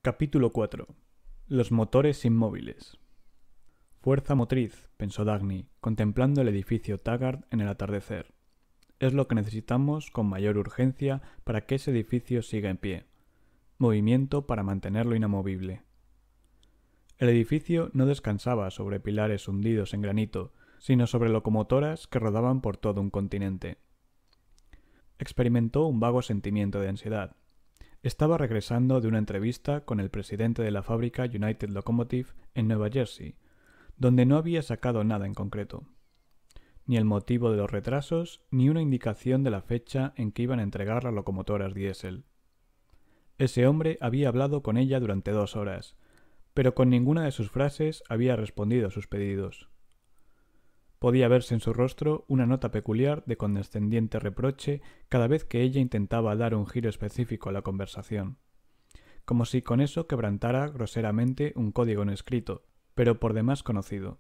Capítulo 4. Los motores inmóviles. Fuerza motriz, pensó Dagny, contemplando el edificio Taggart en el atardecer. Es lo que necesitamos con mayor urgencia para que ese edificio siga en pie. Movimiento para mantenerlo inamovible. El edificio no descansaba sobre pilares hundidos en granito, sino sobre locomotoras que rodaban por todo un continente. Experimentó un vago sentimiento de ansiedad. Estaba regresando de una entrevista con el presidente de la fábrica United Locomotive en Nueva Jersey, donde no había sacado nada en concreto. Ni el motivo de los retrasos, ni una indicación de la fecha en que iban a entregar las locomotoras diésel. Ese hombre había hablado con ella durante 2 horas, pero con ninguna de sus frases había respondido a sus pedidos. Podía verse en su rostro una nota peculiar de condescendiente reproche cada vez que ella intentaba dar un giro específico a la conversación, como si con eso quebrantara groseramente un código no escrito, pero por demás conocido.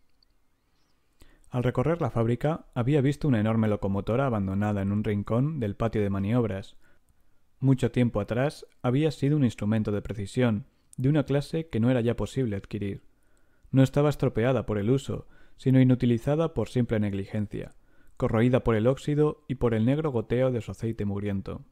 Al recorrer la fábrica había visto una enorme locomotora abandonada en un rincón del patio de maniobras. Mucho tiempo atrás había sido un instrumento de precisión, de una clase que no era ya posible adquirir. No estaba estropeada por el uso, sino inutilizada por simple negligencia, corroída por el óxido y por el negro goteo de su aceite mugriento.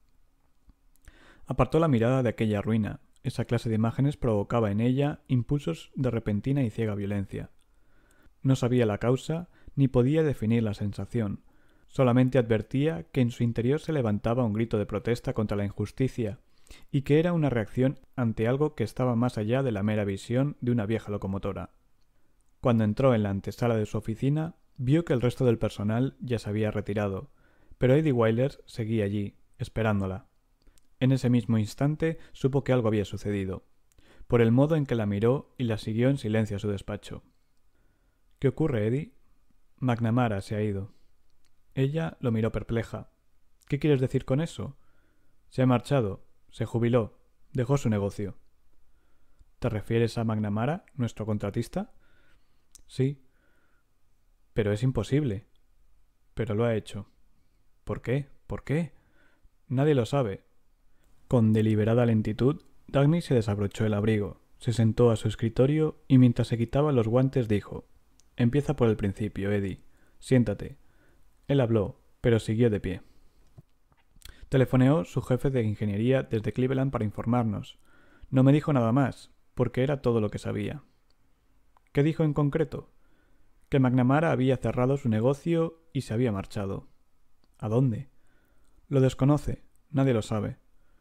Apartó la mirada de aquella ruina. Esa clase de imágenes provocaba en ella impulsos de repentina y ciega violencia. No sabía la causa, ni podía definir la sensación. Solamente advertía que en su interior se levantaba un grito de protesta contra la injusticia, y que era una reacción ante algo que estaba más allá de la mera visión de una vieja locomotora. Cuando entró en la antesala de su oficina, vio que el resto del personal ya se había retirado, pero Eddie Wyler seguía allí, esperándola. En ese mismo instante supo que algo había sucedido, por el modo en que la miró y la siguió en silencio a su despacho. —¿Qué ocurre, Eddie? —McNamara se ha ido. Ella lo miró perpleja. —¿Qué quieres decir con eso? —Se ha marchado, se jubiló, dejó su negocio. —¿Te refieres a McNamara, nuestro contratista? —Sí. —Pero es imposible. —Pero lo ha hecho. —¿Por qué? ¿Por qué? —Nadie lo sabe. Con deliberada lentitud, Dagny se desabrochó el abrigo, se sentó a su escritorio y mientras se quitaba los guantes dijo: —Empieza por el principio, Eddie. Siéntate. Él habló, pero siguió de pie. Telefoneó su jefe de ingeniería desde Cleveland para informarnos. No me dijo nada más, porque era todo lo que sabía. ¿Qué dijo en concreto? Que McNamara había cerrado su negocio y se había marchado. ¿A dónde? Lo desconoce, nadie lo sabe.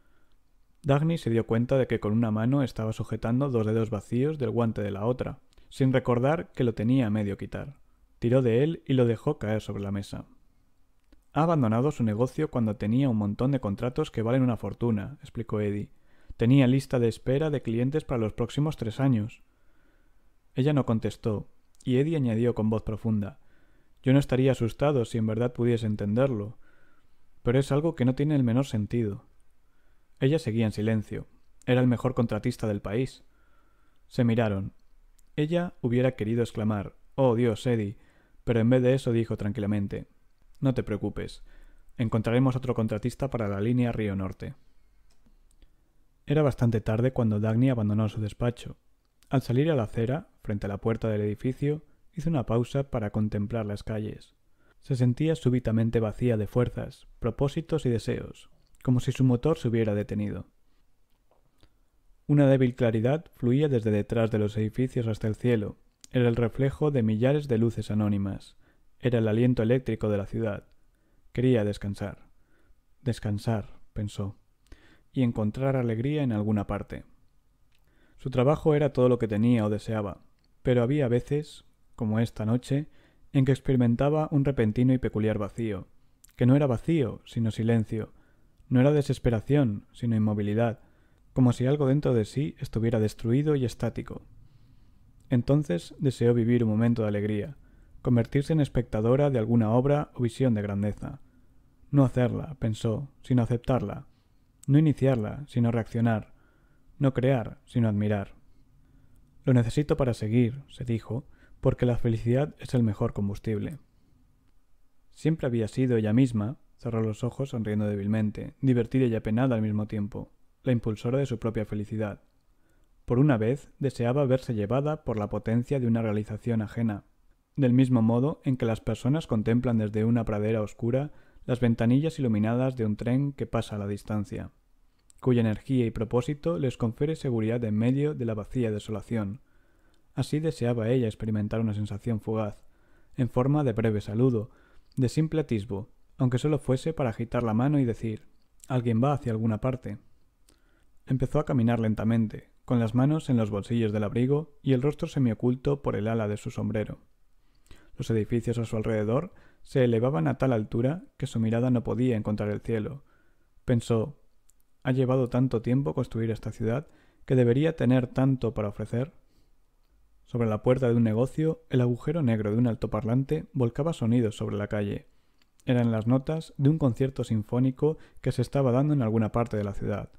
Dagny se dio cuenta de que con una mano estaba sujetando 2 dedos vacíos del guante de la otra, sin recordar que lo tenía a medio quitar. Tiró de él y lo dejó caer sobre la mesa. Ha abandonado su negocio cuando tenía un montón de contratos que valen una fortuna, explicó Eddie. Tenía lista de espera de clientes para los próximos 3 años. Ella no contestó, y Eddie añadió con voz profunda: Yo no estaría asustado si en verdad pudiese entenderlo, pero es algo que no tiene el menor sentido. Ella seguía en silencio. Era el mejor contratista del país. Se miraron. Ella hubiera querido exclamar: «Oh, Dios, Eddie», pero en vez de eso dijo tranquilamente: «No te preocupes. Encontraremos otro contratista para la línea Río Norte». Era bastante tarde cuando Dagny abandonó su despacho. Al salir a la acera, frente a la puerta del edificio, hizo una pausa para contemplar las calles. Se sentía súbitamente vacía de fuerzas, propósitos y deseos, como si su motor se hubiera detenido. Una débil claridad fluía desde detrás de los edificios hasta el cielo. Era el reflejo de millares de luces anónimas. Era el aliento eléctrico de la ciudad. Quería descansar. Descansar, pensó, y encontrar alegría en alguna parte. Su trabajo era todo lo que tenía o deseaba, pero había veces, como esta noche, en que experimentaba un repentino y peculiar vacío, que no era vacío, sino silencio. No era desesperación, sino inmovilidad, como si algo dentro de sí estuviera destruido y estático. Entonces deseó vivir un momento de alegría, convertirse en espectadora de alguna obra o visión de grandeza. No hacerla, pensó, sino aceptarla. No iniciarla, sino reaccionar. No crear, sino admirar. Lo necesito para seguir, se dijo, porque la felicidad es el mejor combustible. Siempre había sido ella misma, cerró los ojos sonriendo débilmente, divertida y apenada al mismo tiempo. la impulsora de su propia felicidad. Por una vez deseaba verse llevada por la potencia de una realización ajena, del mismo modo en que las personas contemplan desde una pradera oscura las ventanillas iluminadas de un tren que pasa a la distancia, cuya energía y propósito les confiere seguridad en medio de la vacía desolación. Así deseaba ella experimentar una sensación fugaz, en forma de breve saludo, de simple atisbo, aunque solo fuese para agitar la mano y decir: «Alguien va hacia alguna parte». Empezó a caminar lentamente, con las manos en los bolsillos del abrigo y el rostro semioculto por el ala de su sombrero. Los edificios a su alrededor se elevaban a tal altura que su mirada no podía encontrar el cielo. Pensó: «Ha llevado tanto tiempo construir esta ciudad que debería tener tanto para ofrecer». Sobre la puerta de un negocio, el agujero negro de un altoparlante volcaba sonidos sobre la calle. Eran las notas de un concierto sinfónico que se estaba dando en alguna parte de la ciudad.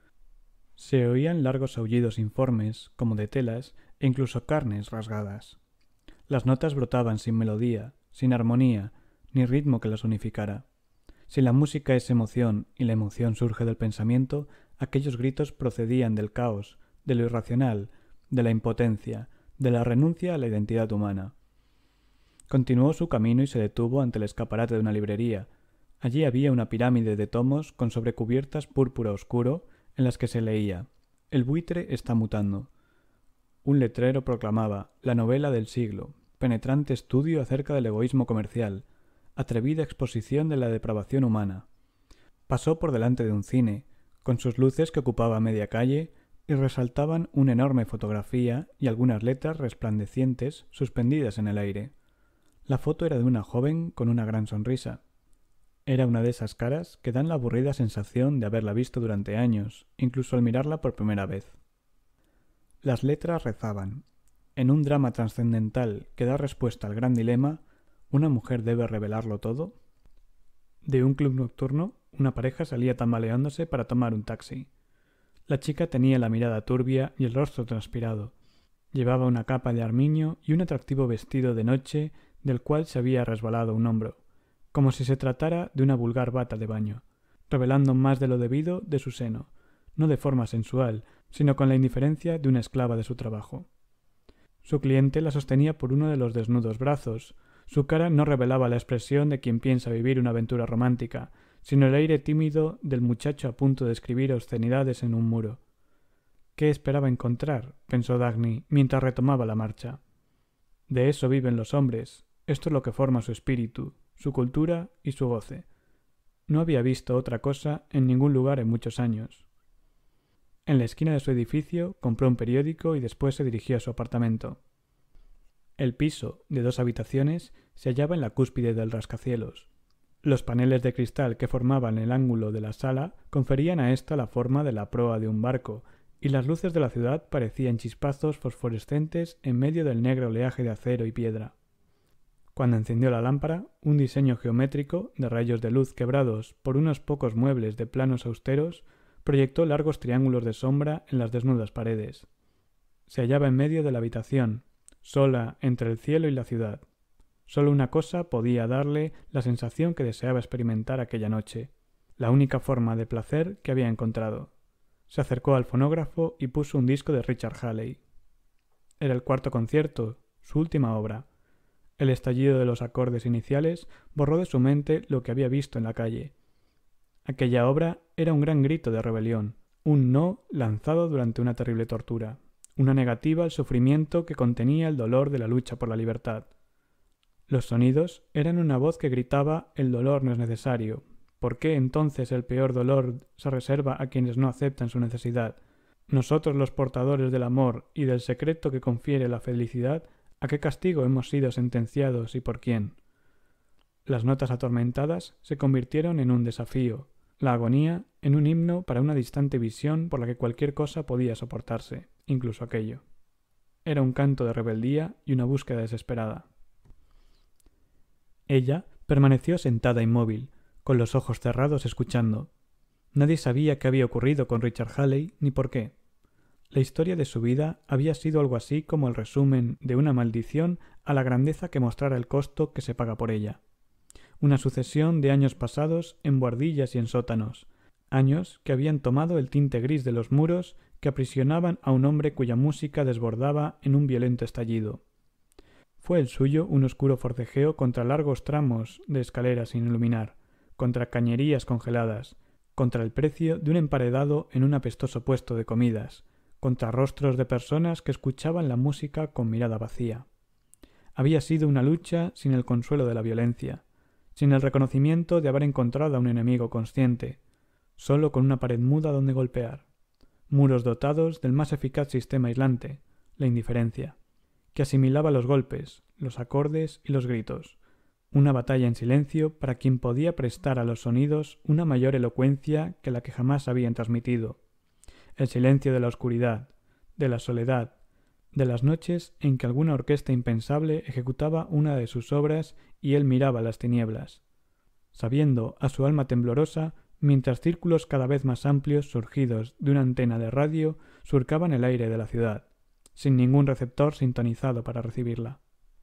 Se oían largos aullidos informes, como de telas, e incluso carnes rasgadas. Las notas brotaban sin melodía, sin armonía, ni ritmo que las unificara. Si la música es emoción y la emoción surge del pensamiento, aquellos gritos procedían del caos, de lo irracional, de la impotencia, de la renuncia a la identidad humana. Continuó su camino y se detuvo ante el escaparate de una librería. Allí había una pirámide de tomos con sobrecubiertas púrpura oscuro en las que se leía: «El buitre está mutando». Un letrero proclamaba: «La novela del siglo, penetrante estudio acerca del egoísmo comercial, atrevida exposición de la depravación humana». Pasó por delante de un cine, con sus luces que ocupaba media calle y resaltaban una enorme fotografía y algunas letras resplandecientes suspendidas en el aire. La foto era de una joven con una gran sonrisa. Era una de esas caras que dan la aburrida sensación de haberla visto durante años, incluso al mirarla por primera vez. Las letras rezaban: «En un drama trascendental que da respuesta al gran dilema, ¿una mujer debe revelarlo todo?». De un club nocturno, una pareja salía tambaleándose para tomar un taxi. La chica tenía la mirada turbia y el rostro transpirado. Llevaba una capa de armiño y un atractivo vestido de noche del cual se había resbalado un hombro, como si se tratara de una vulgar bata de baño, revelando más de lo debido de su seno, no de forma sensual, sino con la indiferencia de una esclava de su trabajo. Su cliente la sostenía por uno de los desnudos brazos. Su cara no revelaba la expresión de quien piensa vivir una aventura romántica, sino el aire tímido del muchacho a punto de escribir obscenidades en un muro. ¿Qué esperaba encontrar?, pensó Dagny mientras retomaba la marcha. De eso viven los hombres. Esto es lo que forma su espíritu, su cultura y su goce. No había visto otra cosa en ningún lugar en muchos años. En la esquina de su edificio compró un periódico y después se dirigió a su apartamento. El piso, de 2 habitaciones, se hallaba en la cúspide del rascacielos. Los paneles de cristal que formaban el ángulo de la sala conferían a ésta la forma de la proa de un barco, y las luces de la ciudad parecían chispazos fosforescentes en medio del negro oleaje de acero y piedra. Cuando encendió la lámpara, un diseño geométrico de rayos de luz quebrados por unos pocos muebles de planos austeros proyectó largos triángulos de sombra en las desnudas paredes. Se hallaba en medio de la habitación, sola entre el cielo y la ciudad. Solo una cosa podía darle la sensación que deseaba experimentar aquella noche, la única forma de placer que había encontrado. Se acercó al fonógrafo y puso un disco de Richard Halley. Era el 4º concierto, su última obra. El estallido de los acordes iniciales borró de su mente lo que había visto en la calle. Aquella obra era un gran grito de rebelión, un no lanzado durante una terrible tortura, una negativa al sufrimiento que contenía el dolor de la lucha por la libertad. Los sonidos eran una voz que gritaba: «El dolor no es necesario. ¿Por qué entonces el peor dolor se reserva a quienes no aceptan su necesidad? Nosotros, los portadores del amor y del secreto que confiere la felicidad, ¿a qué castigo hemos sido sentenciados y por quién?». Las notas atormentadas se convirtieron en un desafío, la agonía en un himno para una distante visión por la que cualquier cosa podía soportarse, incluso aquello. Era un canto de rebeldía y una búsqueda desesperada. Ella permaneció sentada inmóvil, con los ojos cerrados escuchando. Nadie sabía qué había ocurrido con Richard Halley ni por qué. La historia de su vida había sido algo así como el resumen de una maldición a la grandeza que mostrara el costo que se paga por ella. Una sucesión de años pasados en buhardillas y en sótanos, años que habían tomado el tinte gris de los muros que aprisionaban a un hombre cuya música desbordaba en un violento estallido. Fue el suyo un oscuro forcejeo contra largos tramos de escaleras sin iluminar, contra cañerías congeladas, contra el precio de un emparedado en un apestoso puesto de comidas, contra rostros de personas que escuchaban la música con mirada vacía. Había sido una lucha sin el consuelo de la violencia, sin el reconocimiento de haber encontrado a un enemigo consciente, solo con una pared muda donde golpear, muros dotados del más eficaz sistema aislante, la indiferencia, que asimilaba los golpes, los acordes y los gritos, una batalla en silencio para quien podía prestar a los sonidos una mayor elocuencia que la que jamás habían transmitido, el silencio de la oscuridad, de la soledad, de las noches en que alguna orquesta impensable ejecutaba una de sus obras y él miraba las tinieblas, sabiendo a su alma temblorosa mientras círculos cada vez más amplios surgidos de una antena de radio surcaban el aire de la ciudad, sin ningún receptor sintonizado para recibirla.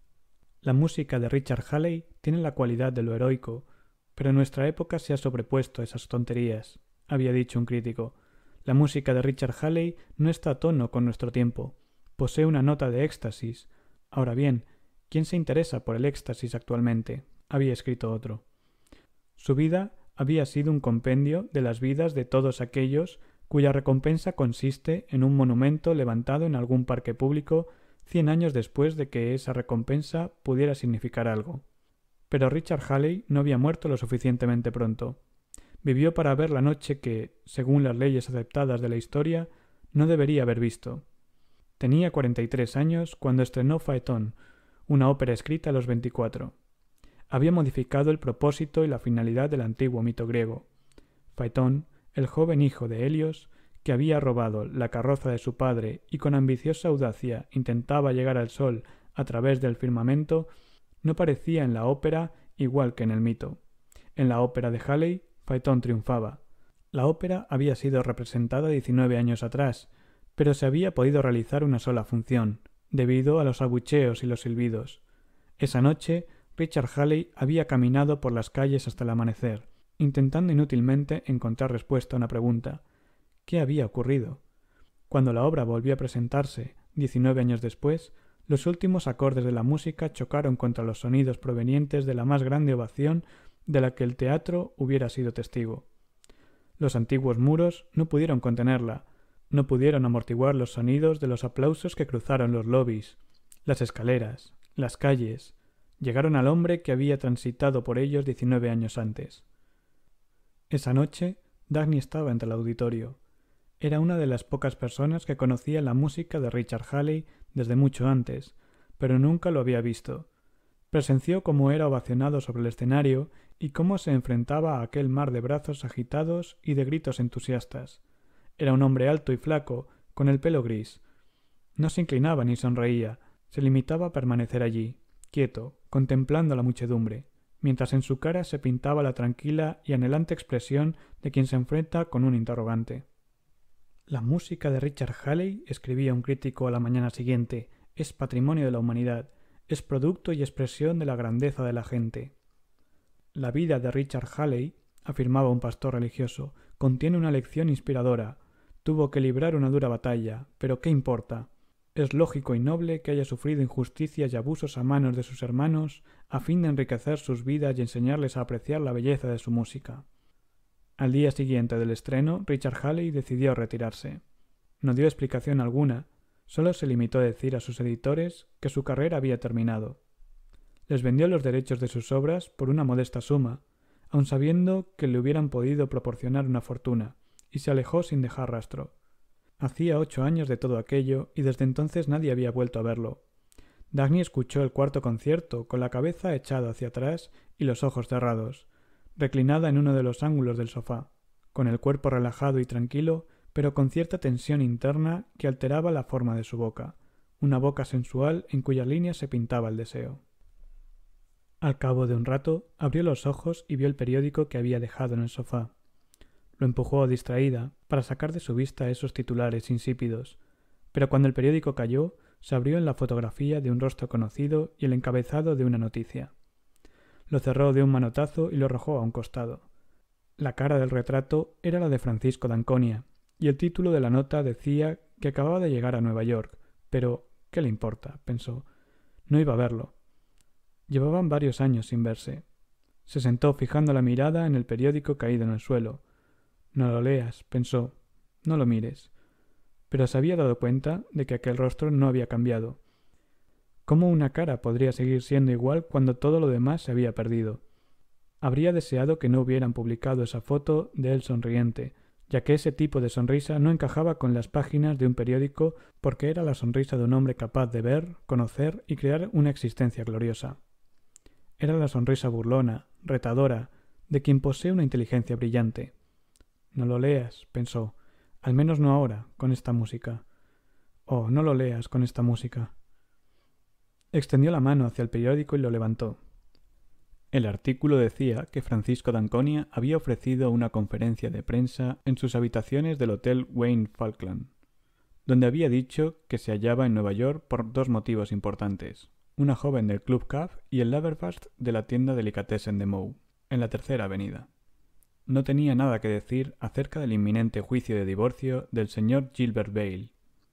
La música de Richard Halley tiene la cualidad de lo heroico, pero en nuestra época se ha sobrepuesto a esas tonterías, había dicho un crítico. La música de Richard Halley no está a tono con nuestro tiempo. Posee una nota de éxtasis. Ahora bien, ¿quién se interesa por el éxtasis actualmente?, había escrito otro. Su vida había sido un compendio de las vidas de todos aquellos cuya recompensa consiste en un monumento levantado en algún parque público 100 años después de que esa recompensa pudiera significar algo. Pero Richard Halley no había muerto lo suficientemente pronto. Vivió para ver la noche que, según las leyes aceptadas de la historia, no debería haber visto. Tenía 43 años cuando estrenó Phaeton, una ópera escrita a los 24. Había modificado el propósito y la finalidad del antiguo mito griego. Phaeton, el joven hijo de Helios, que había robado la carroza de su padre y con ambiciosa audacia intentaba llegar al sol a través del firmamento, no parecía en la ópera igual que en el mito. En la ópera de Halley, Phaeton triunfaba. La ópera había sido representada 19 años atrás, pero se había podido realizar una sola función, debido a los abucheos y los silbidos. Esa noche, Richard Halley había caminado por las calles hasta el amanecer, intentando inútilmente encontrar respuesta a una pregunta. ¿Qué había ocurrido? Cuando la obra volvió a presentarse, 19 años después, los últimos acordes de la música chocaron contra los sonidos provenientes de la más grande ovación de la que el teatro hubiera sido testigo. Los antiguos muros no pudieron contenerla, no pudieron amortiguar los sonidos de los aplausos que cruzaron los lobbies, las escaleras, las calles, llegaron al hombre que había transitado por ellos 19 años antes. Esa noche, Dagny estaba entre el auditorio. Era una de las pocas personas que conocía la música de Richard Halley desde mucho antes, pero nunca lo había visto. Presenció cómo era ovacionado sobre el escenario y cómo se enfrentaba a aquel mar de brazos agitados y de gritos entusiastas. Era un hombre alto y flaco, con el pelo gris. No se inclinaba ni sonreía, se limitaba a permanecer allí, quieto, contemplando a la muchedumbre, mientras en su cara se pintaba la tranquila y anhelante expresión de quien se enfrenta con un interrogante. La música de Richard Halley, escribía un crítico a la mañana siguiente, es patrimonio de la humanidad, es producto y expresión de la grandeza de la gente. La vida de Richard Halley, afirmaba un pastor religioso, contiene una lección inspiradora. Tuvo que librar una dura batalla, pero ¿qué importa? Es lógico y noble que haya sufrido injusticias y abusos a manos de sus hermanos a fin de enriquecer sus vidas y enseñarles a apreciar la belleza de su música. Al día siguiente del estreno, Richard Halley decidió retirarse. No dio explicación alguna, solo se limitó a decir a sus editores que su carrera había terminado. Les vendió los derechos de sus obras por una modesta suma, aun sabiendo que le hubieran podido proporcionar una fortuna, y se alejó sin dejar rastro. Hacía 8 años de todo aquello y desde entonces nadie había vuelto a verlo. Dagny escuchó el cuarto concierto con la cabeza echada hacia atrás y los ojos cerrados, reclinada en uno de los ángulos del sofá, con el cuerpo relajado y tranquilo, pero con cierta tensión interna que alteraba la forma de su boca, una boca sensual en cuyas líneas se pintaba el deseo. Al cabo de un rato abrió los ojos y vio el periódico que había dejado en el sofá. Lo empujó distraída para sacar de su vista esos titulares insípidos, pero cuando el periódico cayó, se abrió en la fotografía de un rostro conocido y el encabezado de una noticia. Lo cerró de un manotazo y lo arrojó a un costado. La cara del retrato era la de Francisco d'Anconia, y el título de la nota decía que acababa de llegar a Nueva York, pero ¿qué le importa?, pensó. No iba a verlo. Llevaban varios años sin verse. Se sentó fijando la mirada en el periódico caído en el suelo. No lo leas, pensó. No lo mires. Pero se había dado cuenta de que aquel rostro no había cambiado. ¿Cómo una cara podría seguir siendo igual cuando todo lo demás se había perdido? Habría deseado que no hubieran publicado esa foto de él sonriente, ya que ese tipo de sonrisa no encajaba con las páginas de un periódico porque era la sonrisa de un hombre capaz de ver, conocer y crear una existencia gloriosa. Era la sonrisa burlona, retadora, de quien posee una inteligencia brillante. No lo leas, pensó, al menos no ahora, con esta música. Oh, no lo leas con esta música. Extendió la mano hacia el periódico y lo levantó. El artículo decía que Francisco d'Anconia había ofrecido una conferencia de prensa en sus habitaciones del Hotel Wayne Falkland, donde había dicho que se hallaba en Nueva York por dos motivos importantes: una joven del Club Caf y el Loverfest de la tienda Delicatessen de Moe, en la Tercera Avenida. No tenía nada que decir acerca del inminente juicio de divorcio del señor Gilbert Bale.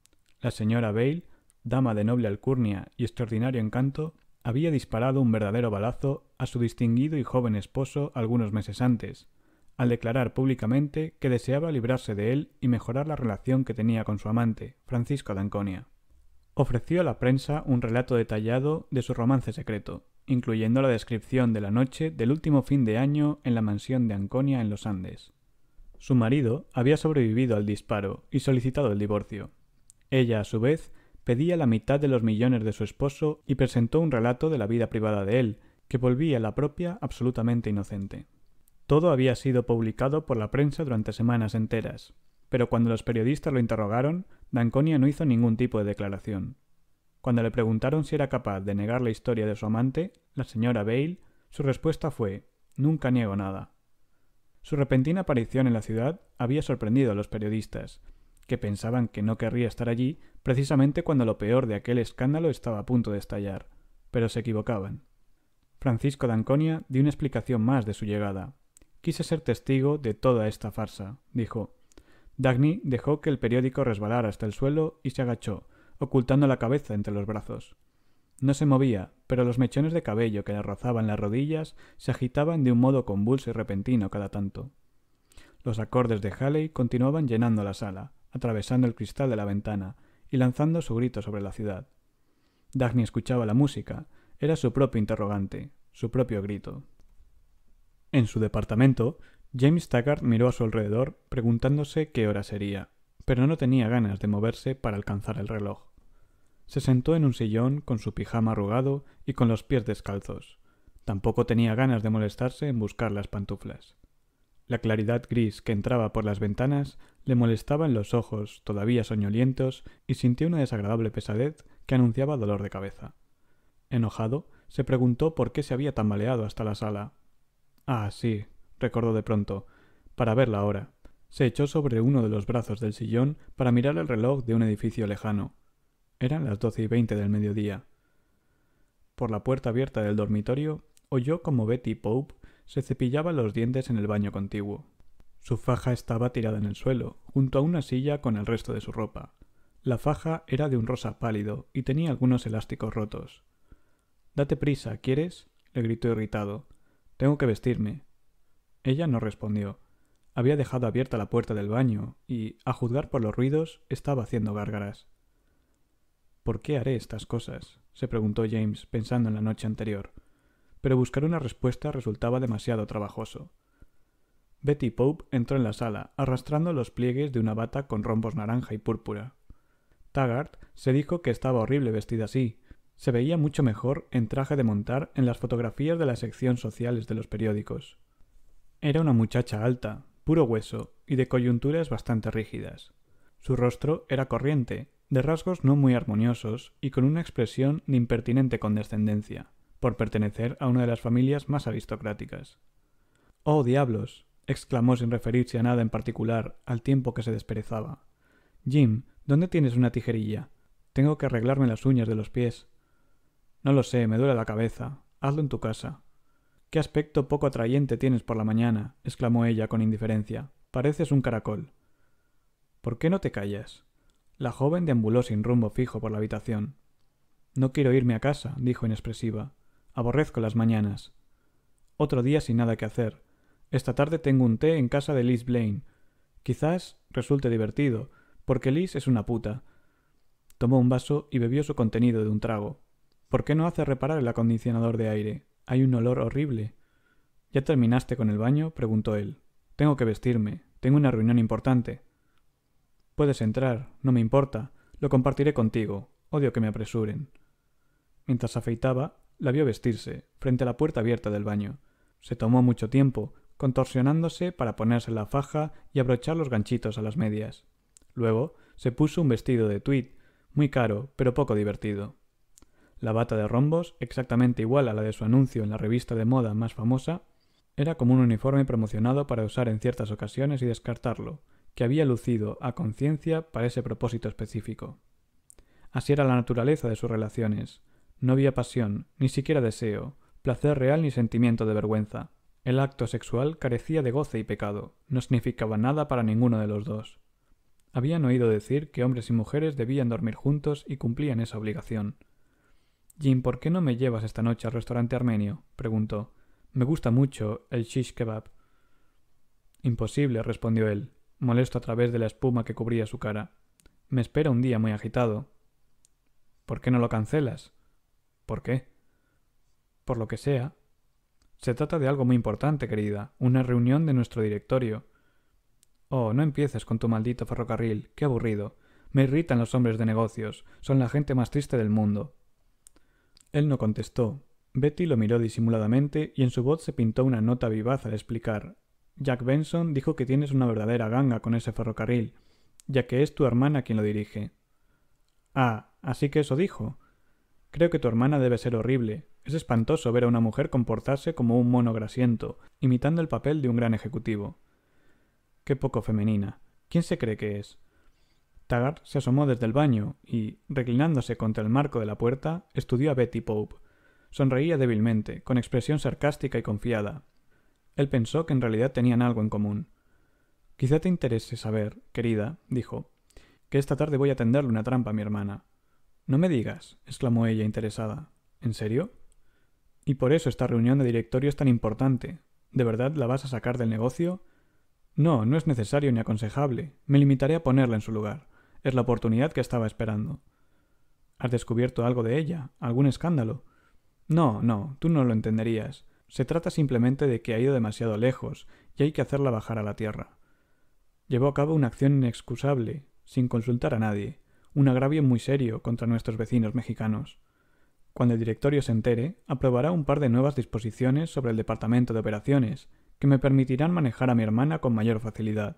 La señora Bale, dama de noble alcurnia y extraordinario encanto, había disparado un verdadero balazo a su distinguido y joven esposo algunos meses antes, al declarar públicamente que deseaba librarse de él y mejorar la relación que tenía con su amante, Francisco d'Anconia. Ofreció a la prensa un relato detallado de su romance secreto, incluyendo la descripción de la noche del último fin de año en la mansión de Anconia en los Andes. Su marido había sobrevivido al disparo y solicitado el divorcio. Ella, a su vez, pedía la mitad de los millones de su esposo y presentó un relato de la vida privada de él, que volvía la propia absolutamente inocente. Todo había sido publicado por la prensa durante semanas enteras, pero cuando los periodistas lo interrogaron, d'Anconia no hizo ningún tipo de declaración. Cuando le preguntaron si era capaz de negar la historia de su amante, la señora Bale, su respuesta fue: «Nunca niego nada». Su repentina aparición en la ciudad había sorprendido a los periodistas, que pensaban que no querría estar allí precisamente cuando lo peor de aquel escándalo estaba a punto de estallar, pero se equivocaban. Francisco d'Anconia dio una explicación más de su llegada. «Quise ser testigo de toda esta farsa», dijo. Dagny dejó que el periódico resbalara hasta el suelo y se agachó, ocultando la cabeza entre los brazos. No se movía, pero los mechones de cabello que le rozaban las rodillas se agitaban de un modo convulso y repentino cada tanto. Los acordes de Halley continuaban llenando la sala, atravesando el cristal de la ventana y lanzando su grito sobre la ciudad. Dagny escuchaba la música. Era su propio interrogante, su propio grito. En su departamento, James Taggart miró a su alrededor preguntándose qué hora sería, pero no tenía ganas de moverse para alcanzar el reloj. Se sentó en un sillón con su pijama arrugado y con los pies descalzos. Tampoco tenía ganas de molestarse en buscar las pantuflas. La claridad gris que entraba por las ventanas le molestaba en los ojos, todavía soñolientos, y sintió una desagradable pesadez que anunciaba dolor de cabeza. Enojado, se preguntó por qué se había tambaleado hasta la sala. Ah, sí, recordó de pronto, para ver la hora. Se echó sobre uno de los brazos del sillón para mirar el reloj de un edificio lejano. Eran las 12:20 del mediodía. Por la puerta abierta del dormitorio, oyó como Betty Pope se cepillaba los dientes en el baño contiguo. Su faja estaba tirada en el suelo, junto a una silla con el resto de su ropa. La faja era de un rosa pálido y tenía algunos elásticos rotos. «Date prisa, ¿quieres?», le gritó irritado. «Tengo que vestirme». Ella no respondió. Había dejado abierta la puerta del baño y, a juzgar por los ruidos, estaba haciendo gárgaras. «¿Por qué haré estas cosas?», se preguntó James, pensando en la noche anterior. Pero buscar una respuesta resultaba demasiado trabajoso. Betty Pope entró en la sala, arrastrando los pliegues de una bata con rombos naranja y púrpura. Taggart se dijo que estaba horrible vestida así. Se veía mucho mejor en traje de montar en las fotografías de la sección sociales de los periódicos. Era una muchacha alta, puro hueso y de coyunturas bastante rígidas. Su rostro era corriente, de rasgos no muy armoniosos y con una expresión de impertinente condescendencia, por pertenecer a una de las familias más aristocráticas. «¡Oh, diablos!», exclamó sin referirse a nada en particular, al tiempo que se desperezaba. «Jim, ¿dónde tienes una tijerilla? Tengo que arreglarme las uñas de los pies». «No lo sé, me duele la cabeza. Hazlo en tu casa». «Qué aspecto poco atrayente tienes por la mañana», exclamó ella con indiferencia. «Pareces un caracol». «¿Por qué no te callas?» La joven deambuló sin rumbo fijo por la habitación. «No quiero irme a casa», dijo inexpresiva. «Aborrezco las mañanas». «Otro día sin nada que hacer. Esta tarde tengo un té en casa de Liz Blaine. Quizás resulte divertido, porque Liz es una puta». Tomó un vaso y bebió su contenido de un trago. «¿Por qué no haces reparar el acondicionador de aire? Hay un olor horrible». «¿Ya terminaste con el baño?», preguntó él. «Tengo que vestirme. Tengo una reunión importante». «Puedes entrar. No me importa. Lo compartiré contigo. Odio que me apresuren». Mientras afeitaba, la vio vestirse, frente a la puerta abierta del baño. Se tomó mucho tiempo, contorsionándose para ponerse la faja y abrochar los ganchitos a las medias. Luego se puso un vestido de tweed, muy caro, pero poco divertido. La bata de rombos, exactamente igual a la de su anuncio en la revista de moda más famosa, era como un uniforme promocionado para usar en ciertas ocasiones y descartarlo, que había lucido a conciencia para ese propósito específico. Así era la naturaleza de sus relaciones. No había pasión, ni siquiera deseo, placer real ni sentimiento de vergüenza. El acto sexual carecía de goce y pecado, no significaba nada para ninguno de los dos. Habían oído decir que hombres y mujeres debían dormir juntos y cumplían esa obligación. «Jim, ¿por qué no me llevas esta noche al restaurante armenio?», preguntó. «Me gusta mucho el shish kebab». «Imposible», respondió él, molesto a través de la espuma que cubría su cara. «Me espera un día muy agitado». «¿Por qué no lo cancelas?». «¿Por qué?». «Por lo que sea». «Se trata de algo muy importante, querida, una reunión de nuestro directorio». «Oh, no empieces con tu maldito ferrocarril, qué aburrido. Me irritan los hombres de negocios, son la gente más triste del mundo». Él no contestó. Betty lo miró disimuladamente y en su voz se pintó una nota vivaz al explicar. «Jack Benson dijo que tienes una verdadera ganga con ese ferrocarril, ya que es tu hermana quien lo dirige». «Ah, así que eso dijo». «Creo que tu hermana debe ser horrible. Es espantoso ver a una mujer comportarse como un mono grasiento, imitando el papel de un gran ejecutivo». «Qué poco femenina. ¿Quién se cree que es?». Taggart se asomó desde el baño y, reclinándose contra el marco de la puerta, estudió a Betty Pope. Sonreía débilmente, con expresión sarcástica y confiada. Él pensó que en realidad tenían algo en común. «Quizá te interese saber, querida», dijo, «que esta tarde voy a tenderle una trampa a mi hermana». «No me digas», exclamó ella interesada. «¿En serio?». «Y por eso esta reunión de directorio es tan importante. ¿De verdad la vas a sacar del negocio?». «No, no es necesario ni aconsejable. Me limitaré a ponerla en su lugar. Es la oportunidad que estaba esperando». «¿Has descubierto algo de ella? ¿Algún escándalo?». «No, no, tú no lo entenderías. Se trata simplemente de que ha ido demasiado lejos y hay que hacerla bajar a la tierra. Llevó a cabo una acción inexcusable, sin consultar a nadie, un agravio muy serio contra nuestros vecinos mexicanos. Cuando el directorio se entere, aprobará un par de nuevas disposiciones sobre el departamento de operaciones, que me permitirán manejar a mi hermana con mayor facilidad».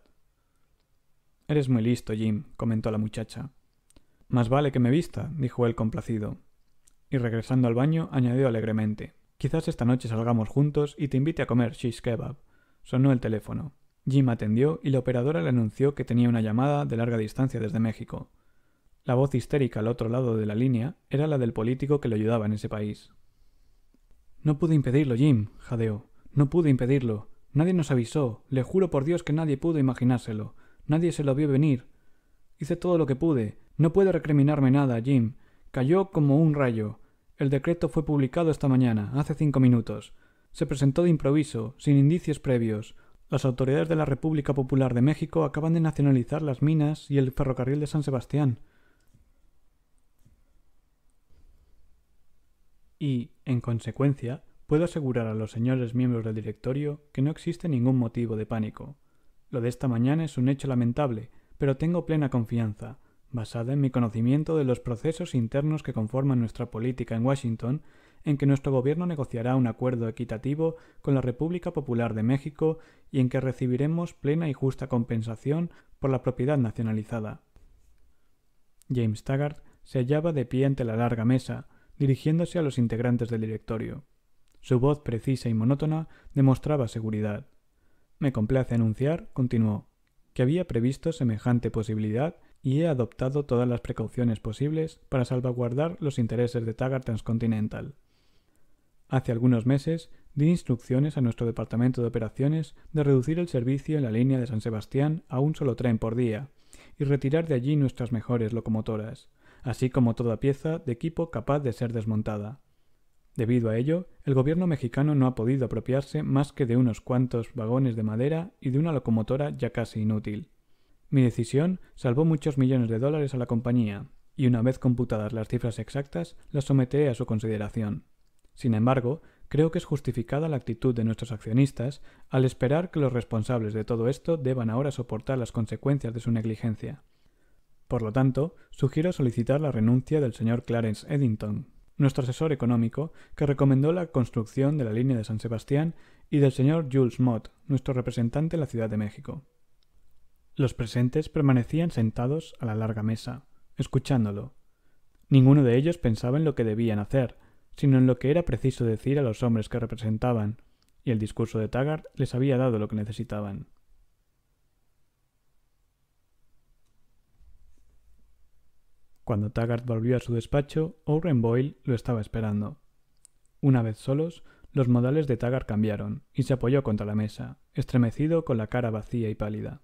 «Eres muy listo, Jim», comentó la muchacha. «Más vale que me vista», dijo él complacido. Y regresando al baño, añadió alegremente. «Quizás esta noche salgamos juntos y te invite a comer shish kebab». Sonó el teléfono. Jim atendió y la operadora le anunció que tenía una llamada de larga distancia desde México. La voz histérica al otro lado de la línea era la del político que le ayudaba en ese país. «No pude impedirlo, Jim», jadeó. «No pude impedirlo. Nadie nos avisó. Le juro por Dios que nadie pudo imaginárselo. Nadie se lo vio venir. Hice todo lo que pude. No puede recriminarme nada, Jim. Cayó como un rayo. El decreto fue publicado esta mañana, hace 5 minutos. Se presentó de improviso, sin indicios previos. Las autoridades de la República Popular de México acaban de nacionalizar las minas y el ferrocarril de San Sebastián. Y, en consecuencia, puedo asegurar a los señores miembros del directorio que no existe ningún motivo de pánico. Lo de esta mañana es un hecho lamentable, pero tengo plena confianza, basada en mi conocimiento de los procesos internos que conforman nuestra política en Washington, en que nuestro gobierno negociará un acuerdo equitativo con la República Popular de México y en que recibiremos plena y justa compensación por la propiedad nacionalizada. James Taggart se hallaba de pie ante la larga mesa, dirigiéndose a los integrantes del directorio. Su voz precisa y monótona demostraba seguridad. «Me complace anunciar», continuó, «que había previsto semejante posibilidad y he adoptado todas las precauciones posibles para salvaguardar los intereses de Taggart Transcontinental. Hace algunos meses di instrucciones a nuestro departamento de operaciones de reducir el servicio en la línea de San Sebastián a un solo tren por día y retirar de allí nuestras mejores locomotoras, así como toda pieza de equipo capaz de ser desmontada. Debido a ello, el gobierno mexicano no ha podido apropiarse más que de unos cuantos vagones de madera y de una locomotora ya casi inútil. Mi decisión salvó muchos millones de dólares a la compañía, y una vez computadas las cifras exactas, las someteré a su consideración. Sin embargo, creo que es justificada la actitud de nuestros accionistas al esperar que los responsables de todo esto deban ahora soportar las consecuencias de su negligencia. Por lo tanto, sugiero solicitar la renuncia del señor Clarence Eddington, nuestro asesor económico, que recomendó la construcción de la línea de San Sebastián, y del señor Jules Mott, nuestro representante en la Ciudad de México. Los presentes permanecían sentados a la larga mesa, escuchándolo. Ninguno de ellos pensaba en lo que debían hacer, sino en lo que era preciso decir a los hombres que representaban, y el discurso de Taggart les había dado lo que necesitaban. Cuando Taggart volvió a su despacho, Owen Boyle lo estaba esperando. Una vez solos, los modales de Taggart cambiaron, y se apoyó contra la mesa, estremecido con la cara vacía y pálida.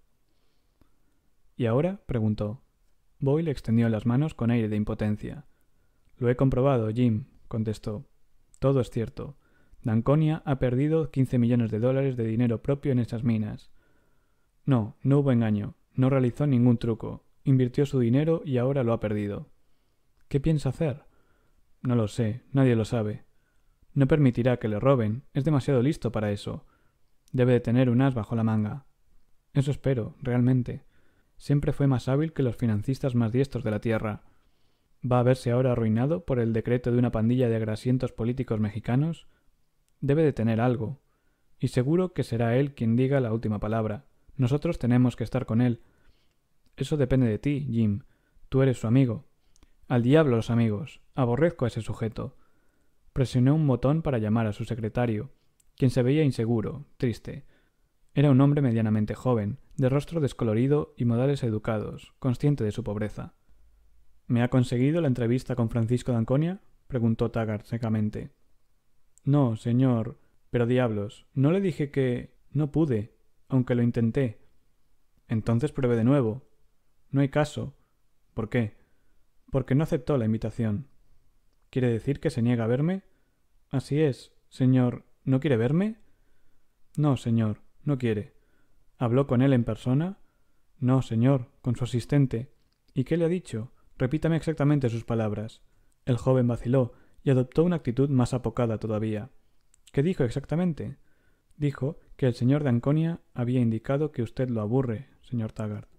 ¿Y ahora? Preguntó. Boyle extendió las manos con aire de impotencia. Lo he comprobado, Jim, contestó. Todo es cierto. Danconia ha perdido 15 millones de dólares de dinero propio en esas minas. No hubo engaño. No realizó ningún truco. Invirtió su dinero y ahora lo ha perdido. ¿Qué piensa hacer? No lo sé. Nadie lo sabe. No permitirá que le roben. Es demasiado listo para eso. Debe de tener un as bajo la manga. Eso espero, realmente. Siempre fue más hábil que los financistas más diestros de la tierra. ¿Va a verse ahora arruinado por el decreto de una pandilla de grasientos políticos mexicanos? Debe de tener algo. Y seguro que será él quien diga la última palabra. Nosotros tenemos que estar con él. Eso depende de ti, Jim. Tú eres su amigo. Al diablo los amigos. Aborrezco a ese sujeto. Presionó un botón para llamar a su secretario, quien se veía inseguro, triste. Era un hombre medianamente joven, de rostro descolorido y modales educados, consciente de su pobreza. ¿Me ha conseguido la entrevista con Francisco Danconia? Preguntó Taggart secamente. No, señor. Pero diablos, ¿no le dije que...? No pude, aunque lo intenté. Entonces pruebe de nuevo. No hay caso. ¿Por qué? Porque no aceptó la invitación. ¿Quiere decir que se niega a verme? Así es, señor. ¿No quiere verme? No, señor, no quiere. ¿Habló con él en persona? No, señor, con su asistente. ¿Y qué le ha dicho? Repítame exactamente sus palabras. El joven vaciló y adoptó una actitud más apocada todavía. ¿Qué dijo exactamente? Dijo que el señor Danconia había indicado que usted lo aburre, señor Taggart.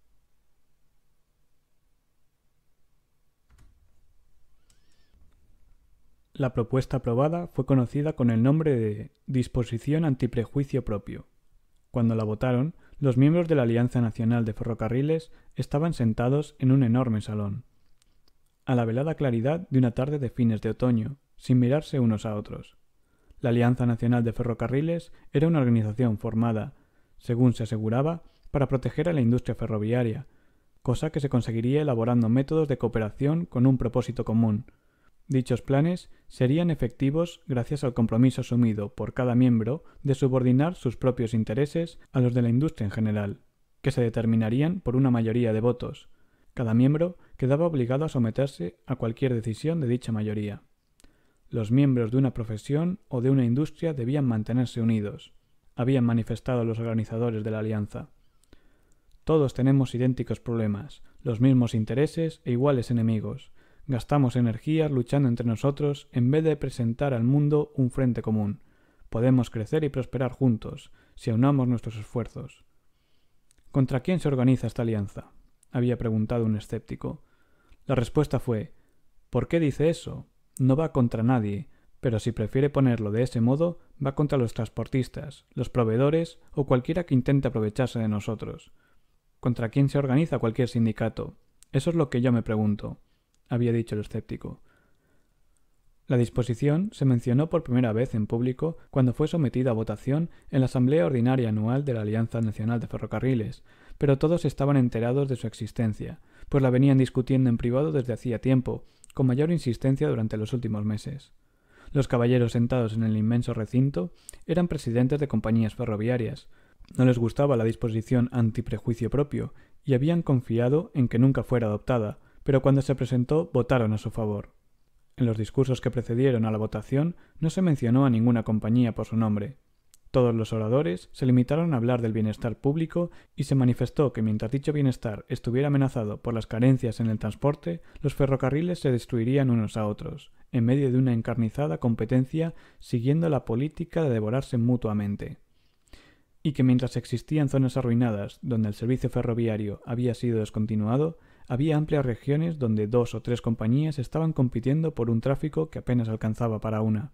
La propuesta aprobada fue conocida con el nombre de Disposición Antiprejuicio Propio. Cuando la votaron, los miembros de la Alianza Nacional de Ferrocarriles estaban sentados en un enorme salón, a la velada claridad de una tarde de fines de otoño, sin mirarse unos a otros. La Alianza Nacional de Ferrocarriles era una organización formada, según se aseguraba, para proteger a la industria ferroviaria, cosa que se conseguiría elaborando métodos de cooperación con un propósito común. Dichos planes serían efectivos gracias al compromiso asumido por cada miembro de subordinar sus propios intereses a los de la industria en general, que se determinarían por una mayoría de votos. Cada miembro quedaba obligado a someterse a cualquier decisión de dicha mayoría. Los miembros de una profesión o de una industria debían mantenerse unidos, habían manifestado los organizadores de la alianza. Todos tenemos idénticos problemas, los mismos intereses e iguales enemigos. Gastamos energías luchando entre nosotros en vez de presentar al mundo un frente común. Podemos crecer y prosperar juntos, si aunamos nuestros esfuerzos. ¿Contra quién se organiza esta alianza?, había preguntado un escéptico. La respuesta fue: ¿por qué dice eso? No va contra nadie, pero si prefiere ponerlo de ese modo, va contra los transportistas, los proveedores o cualquiera que intente aprovecharse de nosotros. ¿Contra quién se organiza cualquier sindicato? Eso es lo que yo me pregunto, había dicho el escéptico. La disposición se mencionó por primera vez en público cuando fue sometida a votación en la Asamblea Ordinaria Anual de la Alianza Nacional de Ferrocarriles, pero todos estaban enterados de su existencia, pues la venían discutiendo en privado desde hacía tiempo, con mayor insistencia durante los últimos meses. Los caballeros sentados en el inmenso recinto eran presidentes de compañías ferroviarias. No les gustaba la disposición antiprejuicio propio y habían confiado en que nunca fuera adoptada, pero cuando se presentó votaron a su favor. En los discursos que precedieron a la votación no se mencionó a ninguna compañía por su nombre. Todos los oradores se limitaron a hablar del bienestar público y se manifestó que mientras dicho bienestar estuviera amenazado por las carencias en el transporte, los ferrocarriles se destruirían unos a otros, en medio de una encarnizada competencia siguiendo la política de devorarse mutuamente. Y que mientras existían zonas arruinadas donde el servicio ferroviario había sido descontinuado, había amplias regiones donde 2 o 3 compañías estaban compitiendo por un tráfico que apenas alcanzaba para una.